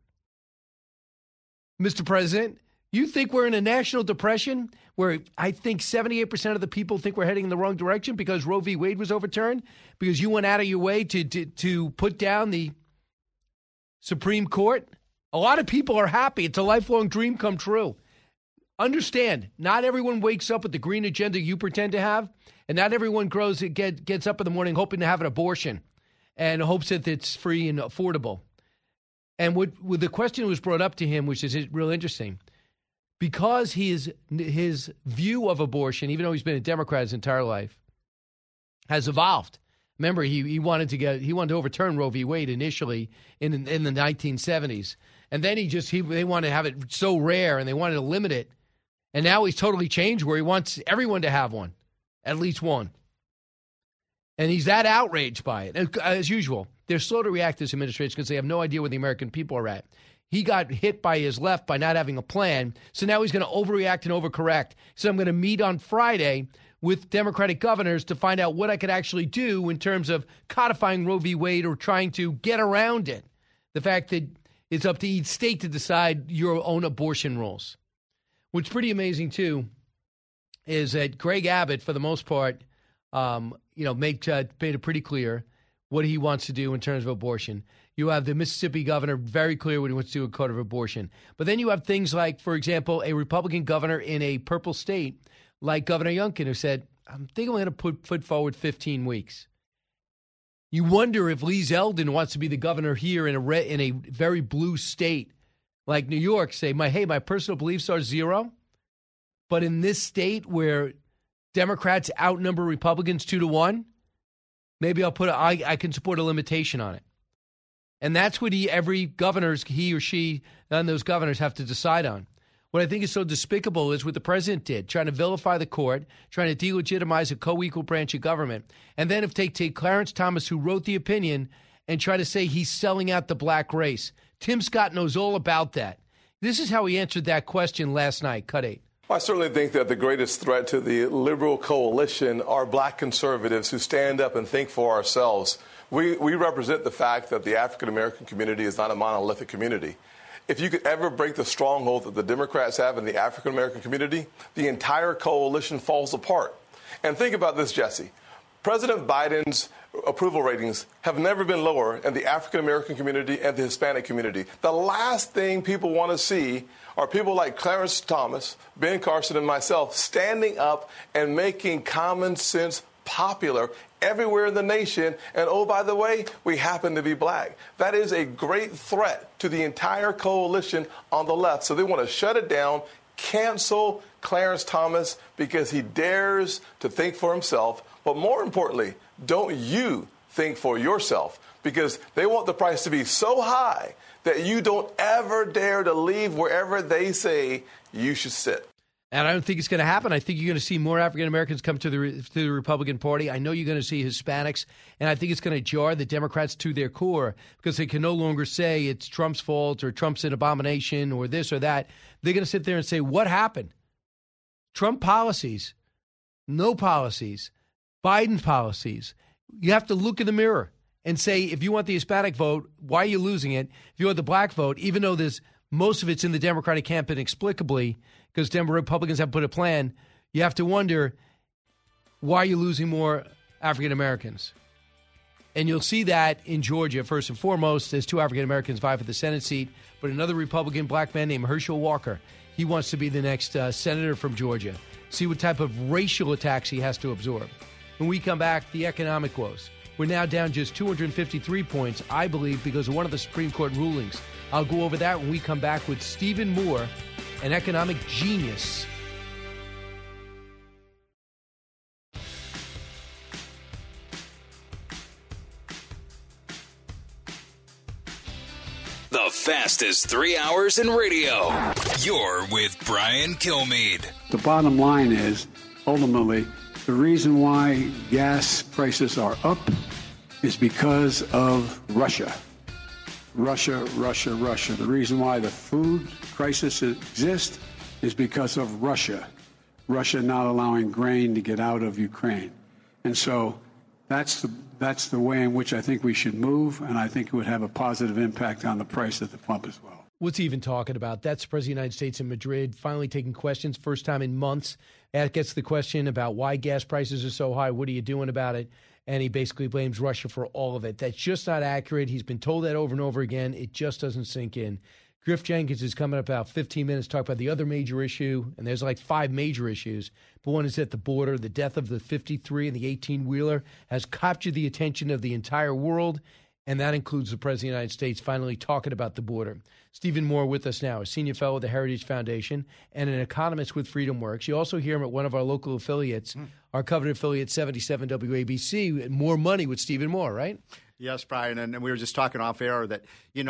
Mr. President, you think we're in a national depression where I think 78% of the people think we're heading in the wrong direction because Roe v. Wade was overturned? Because you went out of your way to put down the Supreme Court? A lot of people are happy. It's a lifelong dream come true. Understand, not everyone wakes up with the green agenda you pretend to have, and not everyone gets up in the morning hoping to have an abortion and hopes that it's free and affordable. And what the question was brought up to him, which is real interesting, because his view of abortion, even though he's been a Democrat his entire life, has evolved. Remember, he wanted to overturn Roe v. Wade initially in the 1970s, and then they wanted to have it so rare and they wanted to limit it, and now he's totally changed where he wants everyone to have one, at least one, and he's that outraged by it. And as usual, they're slow to react to this administration because they have no idea where the American people are at. He got hit by his left by not having a plan, so now he's going to overreact and overcorrect. So I'm going to meet on Friday with Democratic governors to find out what I could actually do in terms of codifying Roe v. Wade or trying to get around it. The fact that it's up to each state to decide your own abortion rules. What's pretty amazing, too, is that Greg Abbott, for the most part, made it pretty clear what he wants to do in terms of abortion. You have the Mississippi governor very clear what he wants to do in court of abortion. But then you have things like, for example, a Republican governor in a purple state like Governor Youngkin who said, I think I'm going to put forward 15 weeks. You wonder if Lee Zeldin wants to be the governor here in a very blue state like New York, say, my personal beliefs are 0. But in this state where Democrats outnumber Republicans 2-1, maybe I can support a limitation on it. And that's what every governor, he or she, and those governors have to decide on. What I think is so despicable is what the president did, trying to vilify the court, trying to delegitimize a co-equal branch of government. And then if they take Clarence Thomas, who wrote the opinion, and try to say he's selling out the black race. Tim Scott knows all about that. This is how he answered that question last night. Cut 8. I certainly think that the greatest threat to the liberal coalition are black conservatives who stand up and think for ourselves. We represent the fact that the African-American community is not a monolithic community. If you could ever break the stronghold that the Democrats have in the African-American community, the entire coalition falls apart. And think about this, Jesse. President Biden's approval ratings have never been lower in the African-American community and the Hispanic community. The last thing people want to see are people like Clarence Thomas, Ben Carson, and myself standing up and making common sense popular everywhere in the nation. And oh, by the way, we happen to be black. That is a great threat to the entire coalition on the left. So they want to shut it down, cancel Clarence Thomas because he dares to think for himself. But more importantly, don't you think for yourself, because they want the price to be so high that you don't ever dare to leave wherever they say you should sit. And I don't think it's going to happen. I think you're going to see more African Americans come to the Republican Party. I know you're going to see Hispanics, and I think it's going to jar the Democrats to their core because they can no longer say it's Trump's fault or Trump's an abomination or this or that. They're going to sit there and say, what happened? Trump policies, no policies, Biden policies. You have to look in the mirror and say, if you want the Hispanic vote, why are you losing it? If you want the black vote, even though most of it's in the Democratic camp inexplicably, because Republicans have put a plan, you have to wonder, why are you losing more African Americans? And you'll see that in Georgia, first and foremost. There's 2 African Americans vie for the Senate seat, but another Republican black man named Herschel Walker, he wants to be the next senator from Georgia. See what type of racial attacks he has to absorb. When we come back, the economic woes. We're now down just 253 points, I believe, because of one of the Supreme Court rulings. I'll go over that when we come back with Stephen Moore, an economic genius. The fastest 3 hours in radio. You're with Brian Kilmeade. The bottom line is, ultimately, The reason why gas prices are up is because of Russia. Russia. The reason why the food crisis exists is because of Russia. Russia not allowing grain to get out of Ukraine. And so that's the way in which I think we should move, and I think it would have a positive impact on the price at the pump as well. What's he even talking about? That's the President of the United States in Madrid, finally taking questions, first time in months. That gets the question about why gas prices are so high. What are you doing about it? And he basically blames Russia for all of it. That's just not accurate. He's been told that over and over again. It just doesn't sink in. Griff Jenkins is coming up about 15 minutes to talk about the other major issue, and there's like 5 major issues. But one is at the border. The death of the 53 and the 18-wheeler has captured the attention of the entire world, and that includes the President of the United States finally talking about the border. Stephen Moore with us now, a senior fellow at the Heritage Foundation and an economist with FreedomWorks. You also hear him at one of our local affiliates, our coveted affiliate 77 WABC, More Money with Stephen Moore, right? Yes, Brian, and we were just talking off air that,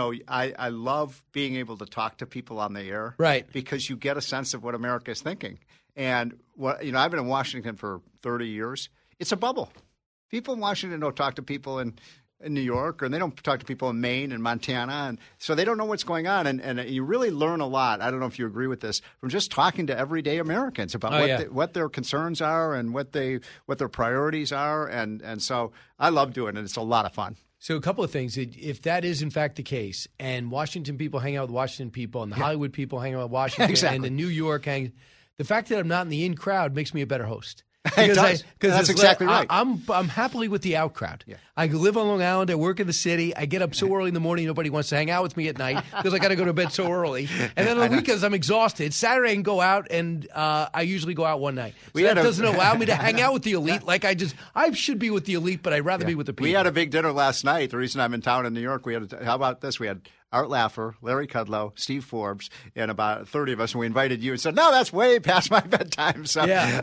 I love being able to talk to people on the air. Right. Because you get a sense of what America is thinking. And, I've been in Washington for 30 years. It's a bubble. People in Washington don't talk to people in New York, or they don't talk to people in Maine and Montana, and so they don't know what's going on. And you really learn a lot. I don't know if you agree with this from just talking to everyday Americans about what their concerns are and what their priorities are, and so I love doing it. It's a lot of fun. So a couple of things. If that is in fact the case, and Washington people hang out with Washington people, and the Hollywood people hang out with Washington, exactly. and the New York the fact that I'm not in the in crowd makes me a better host. It does. That's exactly right. I'm happily with the out crowd. Yeah. I live on Long Island. I work in the city. I get up so early in the morning, nobody wants to hang out with me at night because I got to go to bed so early. And then on the weekends, I'm exhausted. Saturday, I can go out, and I usually go out one night. So that doesn't allow me to hang out with the elite. I should be with the elite, but I'd rather be with the people. We had a big dinner last night. The reason I'm in town in New York, how about this? We had Art Laffer, Larry Kudlow, Steve Forbes, and about 30 of us. And we invited you and said, no, that's way past my bedtime. So, yeah,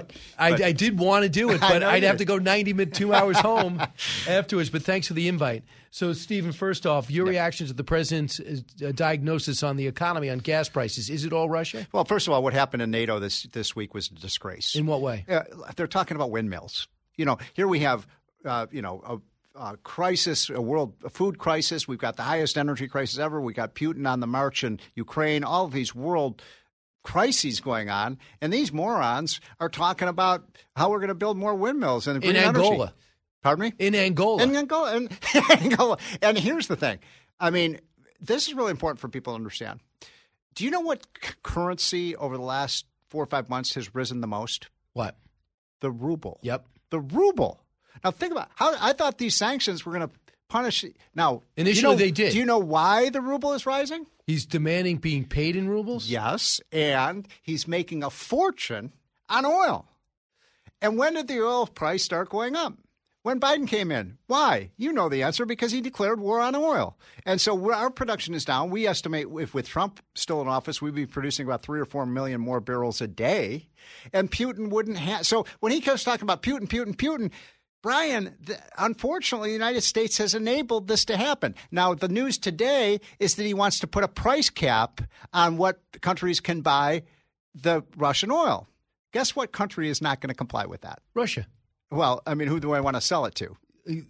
I did want to do it, but I'd have to go 2 hours home afterwards. But thanks for the invite. So, Stephen, first off, your reaction to the president's diagnosis on the economy, on gas prices. Is it all Russia? Well, first of all, what happened in NATO this week was a disgrace. In what way? They're talking about windmills. Here we have, a crisis, a food crisis. We've got the highest energy crisis ever. We got Putin on the march in Ukraine, all of these world crises going on. And these morons are talking about how we're going to build more windmills and green energy. Angola. Pardon me? In Angola. In Angola. And here's the thing. This is really important for people to understand. Do you know what currency over the last 4 or 5 months has risen the most? What? The ruble. Yep. The ruble. Now, think about how I thought these sanctions were going to punish. Now, initially they did. Do you know why the ruble is rising? He's demanding being paid in rubles? Yes, and he's making a fortune on oil. And when did the oil price start going up? When Biden came in. Why? You know the answer, because he declared war on oil. And so our production is down. We estimate if with Trump still in office, we'd be producing about 3 or 4 million more barrels a day. And Putin wouldn't have. So when he keeps talking about Putin, Brian, unfortunately, the United States has enabled this to happen. Now, the news today is that he wants to put a price cap on what countries can buy the Russian oil. Guess what country is not going to comply with that? Russia. Well, who do I want to sell it to?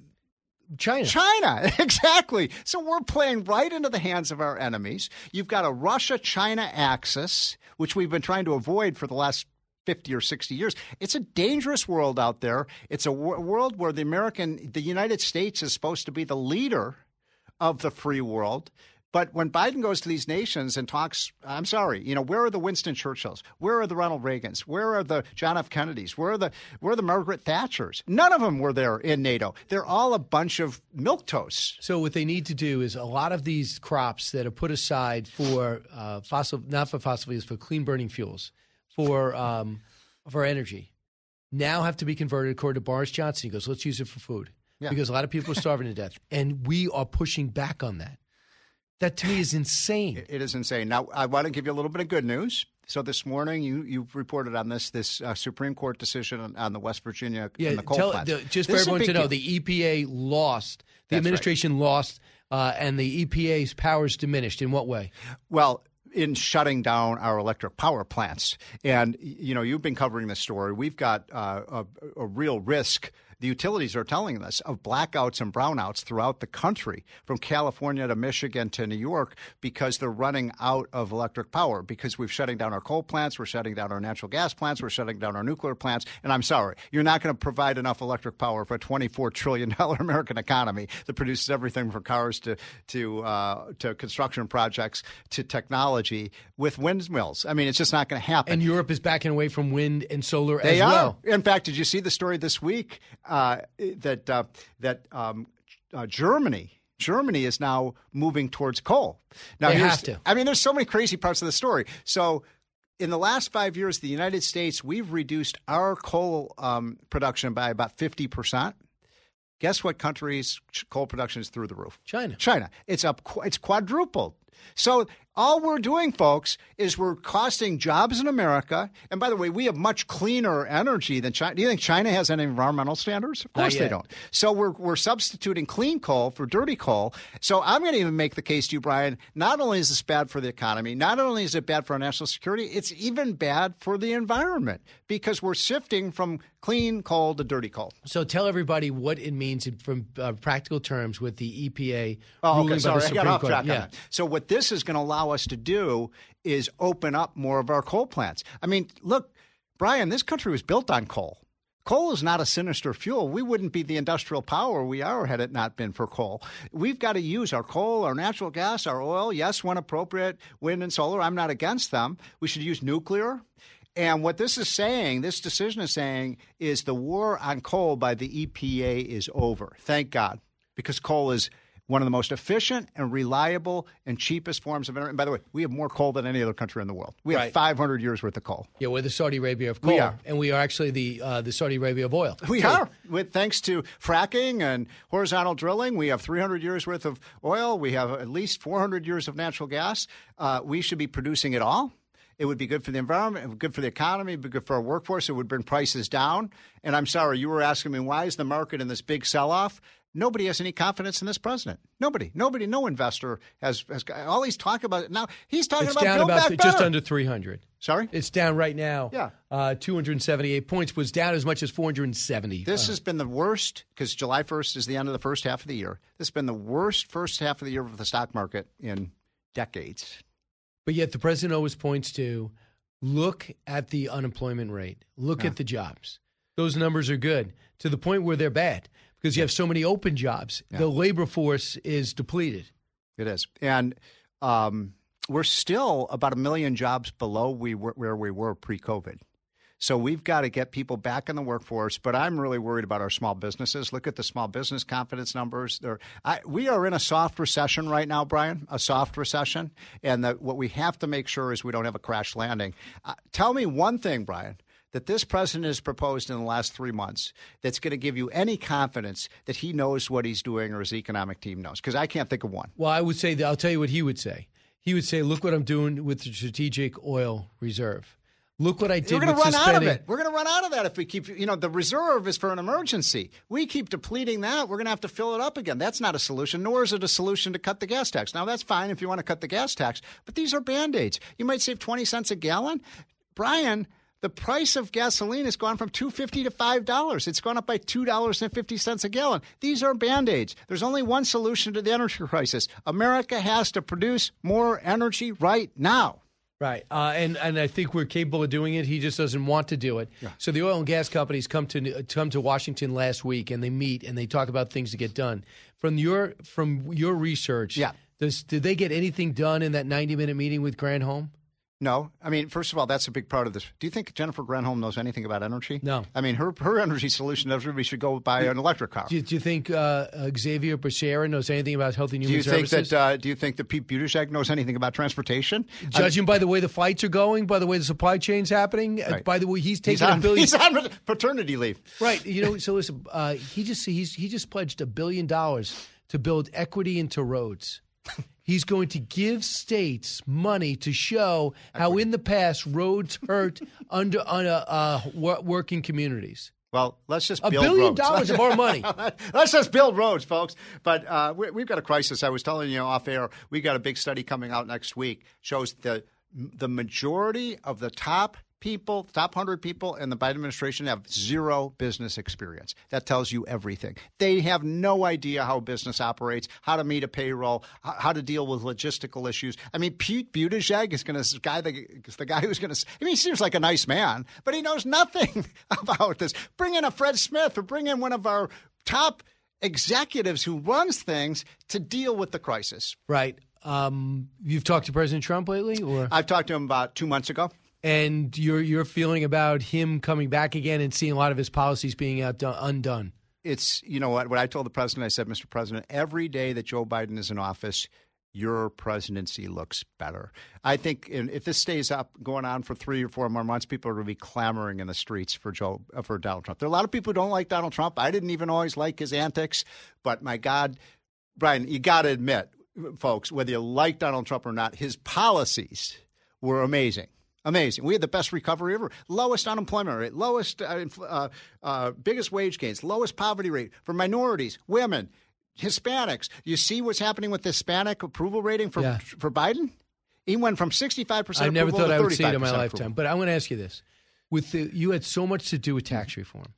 China. China, exactly. So we're playing right into the hands of our enemies. You've got a Russia-China axis, which we've been trying to avoid for the last 50 or 60 years. It's a dangerous world out there. It's a world where the United States is supposed to be the leader of the free world. But when Biden goes to these nations and talks, I'm sorry, where are the Winston Churchills? Where are the Ronald Reagans? Where are the John F. Kennedys? Where are the Margaret Thatchers? None of them were there in NATO. They're all a bunch of milquetoast. So what they need to do is a lot of these crops that are put aside for not for fossil fuels, for clean burning fuels, for energy, now have to be converted according to Boris Johnson. He goes, let's use it for food. Yeah. Because a lot of people are starving to death. And we are pushing back on that. That to me is insane. It is insane. Now, I want to give you a little bit of good news. So this morning, you reported on this Supreme Court decision on the West Virginia and the coal plants. Just for everyone to know, the EPA lost. The administration lost, and the EPA's powers diminished. In what way? Well, in shutting down our electric power plants. And, you've been covering this story. We've got a real risk. The utilities are telling us of blackouts and brownouts throughout the country, from California to Michigan to New York, because they're running out of electric power, because we're shutting down our coal plants, we're shutting down our natural gas plants, we're shutting down our nuclear plants. And I'm sorry, you're not going to provide enough electric power for a $24 trillion American economy that produces everything from cars to construction projects to technology with windmills. I mean, it's just not going to happen. And Europe is backing away from wind and solar as well. In fact, did you see the story this week? Germany is now moving towards coal. Now, they have to. I mean, there's so many crazy parts of the story. So in the last 5 years, the United States, we've reduced our coal production by about 50%. Guess what country's coal production is through the roof? China. It's quadrupled. So all we're doing, folks, is we're costing jobs in America. And by the way, we have much cleaner energy than China. Do you think China has any environmental standards? Of course they don't. So we're substituting clean coal for dirty coal. So I'm going to even make the case to you, Brian, not only is this bad for the economy, not only is it bad for our national security, it's even bad for the environment, because we're shifting from clean coal to dirty coal. So tell everybody what it means from practical terms with the EPA by ruling the Supreme Court. I got off track on that. So what this is going to allow us to do is open up more of our coal plants. I mean, look, Brian, this country was built on coal. Coal is not a sinister fuel. We wouldn't be the industrial power we are had it not been for coal. We've got to use our coal, our natural gas, our oil, yes, when appropriate, wind and solar. I'm not against them. We should use nuclear. And what this is saying, this decision is saying, is the war on coal by the EPA is over. Thank God, because coal is one of the most efficient and reliable and cheapest forms of energy. And by the way, we have more coal than any other country in the world. We have 500 years worth of coal. Yeah, we're the Saudi Arabia of coal. We are. And we are actually the Saudi Arabia of oil. We are. Thanks to fracking and horizontal drilling, we have 300 years worth of oil. We have at least 400 years of natural gas. We should be producing it all. It would be good for the environment, it would be good for the economy, it would be good for our workforce, it would bring prices down. And I'm sorry, you were asking me, why is the market in this big sell-off? Nobody has any confidence in this president. Nobody, no investor has all he's talking about now. He's talking about down Build Back Better. Just under 300. Sorry? It's down right now. Yeah. 278 points, was down as much as 470. This has been the worst, because July 1st is the end of the first half of the year. This has been the worst first half of the year for the stock market in decades. But yet the president always points to, look at the unemployment rate. Look at the jobs. Those numbers are good, to the point where they're bad, because you have so many open jobs. Yeah. The labor force is depleted. It is. And we're still about 1 million jobs below where we were pre-COVID. So we've got to get people back in the workforce. But I'm really worried about our small businesses. Look at the small business confidence numbers. We are in a soft recession right now, Brian, a soft recession. And what we have to make sure is we don't have a crash landing. Tell me one thing, Brian, that this president has proposed in the last 3 months that's going to give you any confidence that he knows what he's doing or his economic team knows? Because I can't think of one. Well, I would say I'll tell you what he would say. He would say, look what I'm doing with the strategic oil reserve. Look what I did with suspending. We're going to run out of it. We're going to run out of that if we keep, the reserve is for an emergency. We keep depleting that. We're going to have to fill it up again. That's not a solution, nor is it a solution to cut the gas tax. Now, that's fine if you want to cut the gas tax, but these are Band-Aids. You might save 20 cents a gallon. Brian, the price of gasoline has gone from $2.50 to $5. It's gone up by $2.50 a gallon. These are Band-Aids. There's only one solution to the energy crisis. America has to produce more energy right now. Right. And I think we're capable of doing it. He just doesn't want to do it. Yeah. So the oil and gas companies come to Washington last week, and they meet and they talk about things to get done. From your research, did they get anything done in that 90-minute meeting with Granholm? No. I mean, first of all, that's a big part of this. Do you think Jennifer Granholm knows anything about energy? No. I mean, her energy solution is we should go buy an electric car. Do you think Xavier Becerra knows anything about Health and Human Services? Do you think that Pete Buttigieg knows anything about transportation? Judging by the way the fights are going, by the way the supply chain's happening, by the way he's taking $1 billion. He's on paternity leave. Right. So listen, he just pledged $1 billion to build equity into roads. He's going to give states money to show how in the past roads hurt working communities. Well, let's just $1 build billion roads. of our money. Let's just build roads, folks. But we've got a crisis. I was telling you off air, we got a big study coming out next week, shows the majority of the top 100 people in the Biden administration have zero business experience. That tells you everything. They have no idea how business operates, how to meet a payroll, how to deal with logistical issues. I mean, Pete Buttigieg is the guy who's going to. I mean, he seems like a nice man, but he knows nothing about this. Bring in a Fred Smith or bring in one of our top executives who runs things to deal with the crisis. Right. You've talked to President Trump lately, or I've talked to him about 2 months ago. And your feeling about him coming back again and seeing a lot of his policies being undone? It's, you know what I told the president, I said, Mr. President, every day that Joe Biden is in office, your presidency looks better. I think if this stays up going on for 3 or 4 more months, people are going to be clamoring in the streets for Donald Trump. There are a lot of people who don't like Donald Trump. I didn't even always like his antics. But my God, Brian, you got to admit, folks, whether you like Donald Trump or not, his policies were amazing. Amazing. We had the best recovery ever. Lowest unemployment rate, lowest, biggest wage gains, lowest poverty rate for minorities, women, Hispanics. You see what's happening with the Hispanic approval rating for Biden? He went from 65% I never thought I would see it in my lifetime. approval. But I want to ask you this. You had so much to do with tax reform.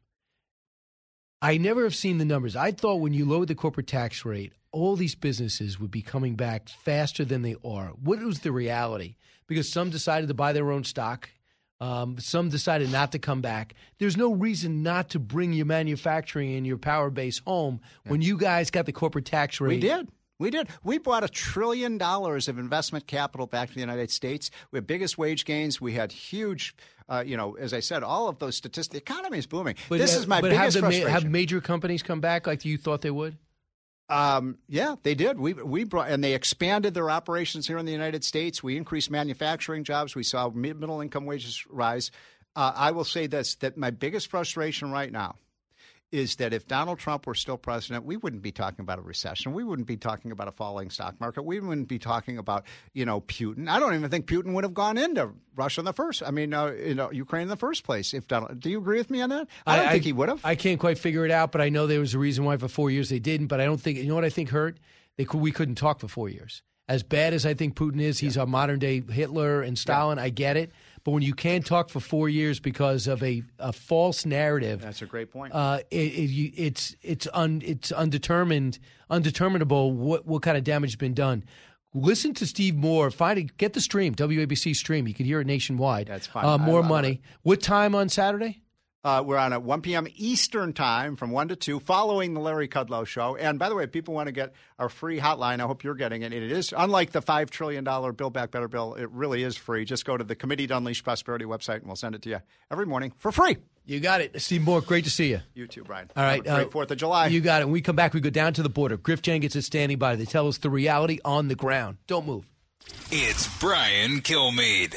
I never have seen the numbers. I thought when you lowered the corporate tax rate, all these businesses would be coming back faster than they are. What was the reality? Because some decided to buy their own stock. Some decided not to come back. There's no reason not to bring your manufacturing and your power base home when you guys got the corporate tax rate. We did. We brought $1 trillion of investment capital back to the United States. We had biggest wage gains. We had huge, as I said, all of those statistics. The economy is booming. This is my biggest frustration. Have major companies come back like you thought they would? Yeah, they did. We brought, and they expanded their operations here in the United States. We increased manufacturing jobs. We saw middle income wages rise. I will say this, that my biggest frustration right now is that if Donald Trump were still president, we wouldn't be talking about a recession. We wouldn't be talking about a falling stock market. We wouldn't be talking about, Putin. I don't even think Putin would have gone into Russia Ukraine in the first place. Do you agree with me on that? I don't think he would have. I can't quite figure it out, but I know there was a reason why for 4 years they didn't. But I don't think, you know what I think hurt? We couldn't talk for 4 years. As bad as I think Putin is, he's a modern day Hitler and Stalin. Yeah. I get it. But when you can't talk for 4 years because of a false narrative, that's a great point. It's undeterminable what kind of damage has been done. Listen to Steve Moore. Get the stream, WABC stream. You can hear it nationwide. That's fine. More money. What time on Saturday? We're on at 1 p.m. Eastern time from 1 to 2 following the Larry Kudlow Show. And by the way, if people want to get our free hotline, I hope you're getting it. It is, unlike the $5 trillion Build Back Better bill, it really is free. Just go to the Committee to Unleash Prosperity website and we'll send it to you every morning for free. You got it. Steve Moore, great to see you. You too, Brian. All right. Have a great 4th of July. You got it. When we come back, we go down to the border. Griff Jenkins is standing by. They tell us the reality on the ground. Don't move. It's Brian Kilmeade.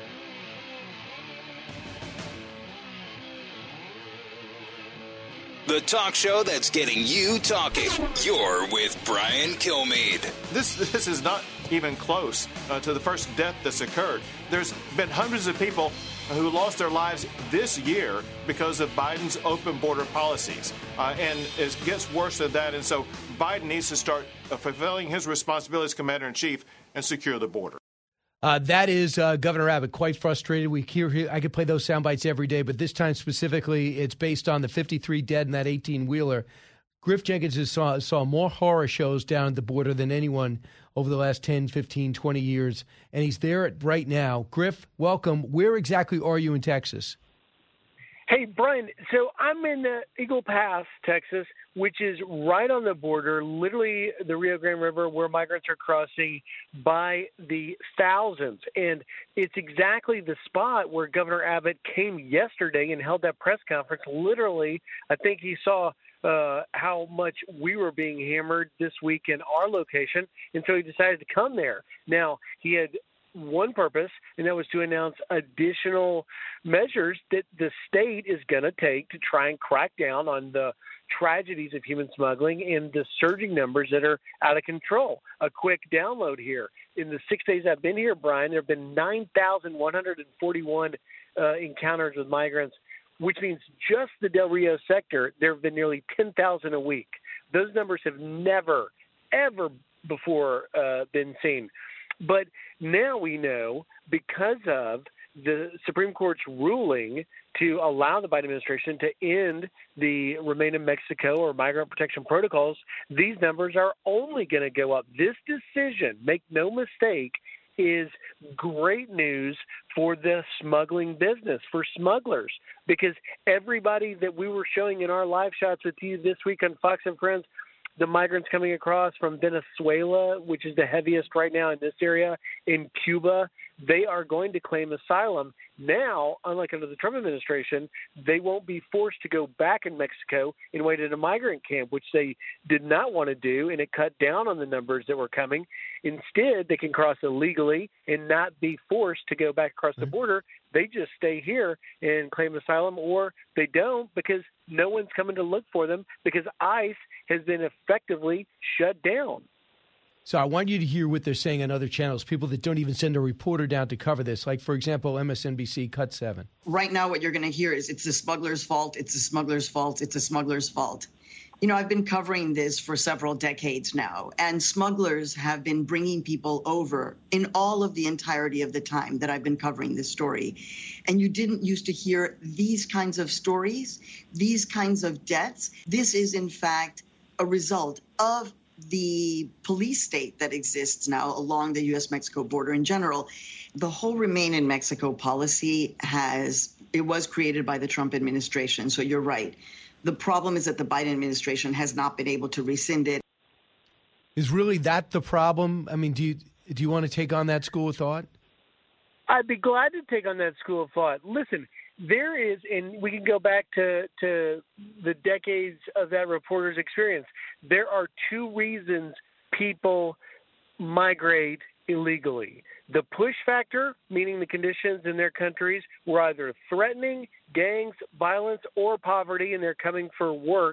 The talk show that's getting you talking. You're with Brian Kilmeade. This is not even close to the first death that's occurred. There's been hundreds of people who lost their lives this year because of Biden's open border policies. And it gets worse than that. And so Biden needs to start fulfilling his responsibility as commander-in-chief and secure the border. That is Governor Abbott, quite frustrated. I could play those sound bites every day, but this time specifically, it's based on the 53 dead in that 18-wheeler. Griff Jenkins has saw more horror shows down at the border than anyone over the last 10, 15, 20 years, and he's there right now. Griff, welcome. Where exactly are you in Texas? Hey, Brian, so I'm in Eagle Pass, Texas, which is right on the border, literally the Rio Grande River, where migrants are crossing by the thousands. And it's exactly the spot where Governor Abbott came yesterday and held that press conference. Literally, I think he saw how much we were being hammered this week in our location, and so he decided to come there. Now, he had one purpose, and that was to announce additional measures that the state is going to take to try and crack down on the tragedies of human smuggling and the surging numbers that are out of control. A quick download here. In the 6 days I've been here, Brian, there have been 9,141 encounters with migrants, which means just the Del Rio sector, there have been nearly 10,000 a week. Those numbers have never, ever before been seen. But now we know, because of the Supreme Court's ruling to allow the Biden administration to end the Remain in Mexico or migrant protection protocols, these numbers are only going to go up. This decision, make no mistake, is great news for the smuggling business, for smugglers, because everybody that we were showing in our live shots with you this week on Fox and Friends, the migrants coming across from Venezuela, which is the heaviest right now in this area, in Cuba, they are going to claim asylum. Now, unlike under the Trump administration, they won't be forced to go back in Mexico and wait at a migrant camp, which they did not want to do, and it cut down on the numbers that were coming. Instead, they can cross illegally and not be forced to go back across the border. They just stay here and claim asylum, or they don't because no one's coming to look for them because ICE has been effectively shut down. So I want you to hear what they're saying on other channels, people that don't even send a reporter down to cover this. Like, for example, MSNBC, Cut 7. Right now what you're going to hear is it's the smuggler's fault, it's the smuggler's fault, it's the smuggler's fault. You know, I've been covering this for several decades now, and smugglers have been bringing people over in all of the entirety of the time that I've been covering this story. And you didn't used to hear these kinds of stories, these kinds of deaths. This is, in fact, a result of the police state that exists now along the U.S.-Mexico border in general. The whole Remain in Mexico policy was created by the Trump administration, so you're right. The problem is that the Biden administration has not been able to rescind it. Is really that the problem? I mean, do you want to take on that school of thought? I'd be glad to take on that school of thought. Listen, there is, and we can go back to the decades of that reporter's experience. There are two reasons people migrate illegally. The push factor, meaning the conditions in their countries were either threatening, gangs, violence, or poverty, and they're coming for work.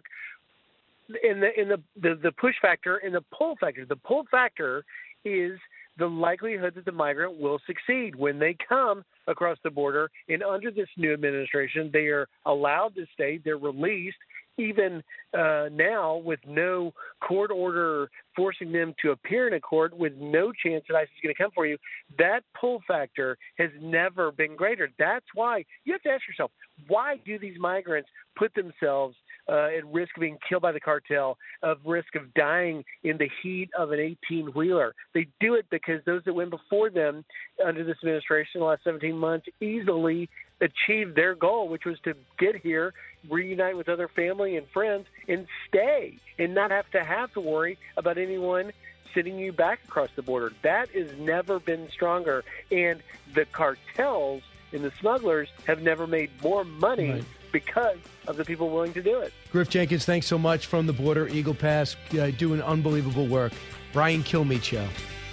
In the push factor and the pull factor. The pull factor is the likelihood that the migrant will succeed when they come across the border. And under this new administration, they are allowed to stay. They're released, even now with no court order forcing them to appear in a court, with no chance that ICE is going to come for you. That pull factor has never been greater. That's why you have to ask yourself, why do these migrants put themselves at risk of being killed by the cartel, of risk of dying in the heat of an 18-wheeler? They do it because those that went before them under this administration the last 17 months easily achieved their goal, which was to get here, reunite with other family and friends, and stay, and not have to worry about anyone sending you back across the border. That has never been stronger, and the cartels and the smugglers have never made more money because of the people willing to do it. Griff Jenkins, thanks so much from the border, Eagle Pass, doing unbelievable work. Brian Kilmeade Show.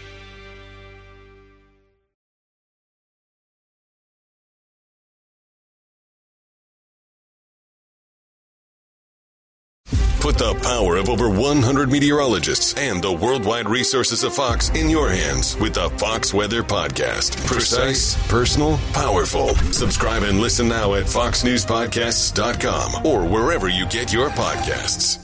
Put the power of over 100 meteorologists and the worldwide resources of Fox in your hands with the Fox Weather Podcast. Precise, personal, powerful. Subscribe and listen now at foxnewspodcasts.com or wherever you get your podcasts.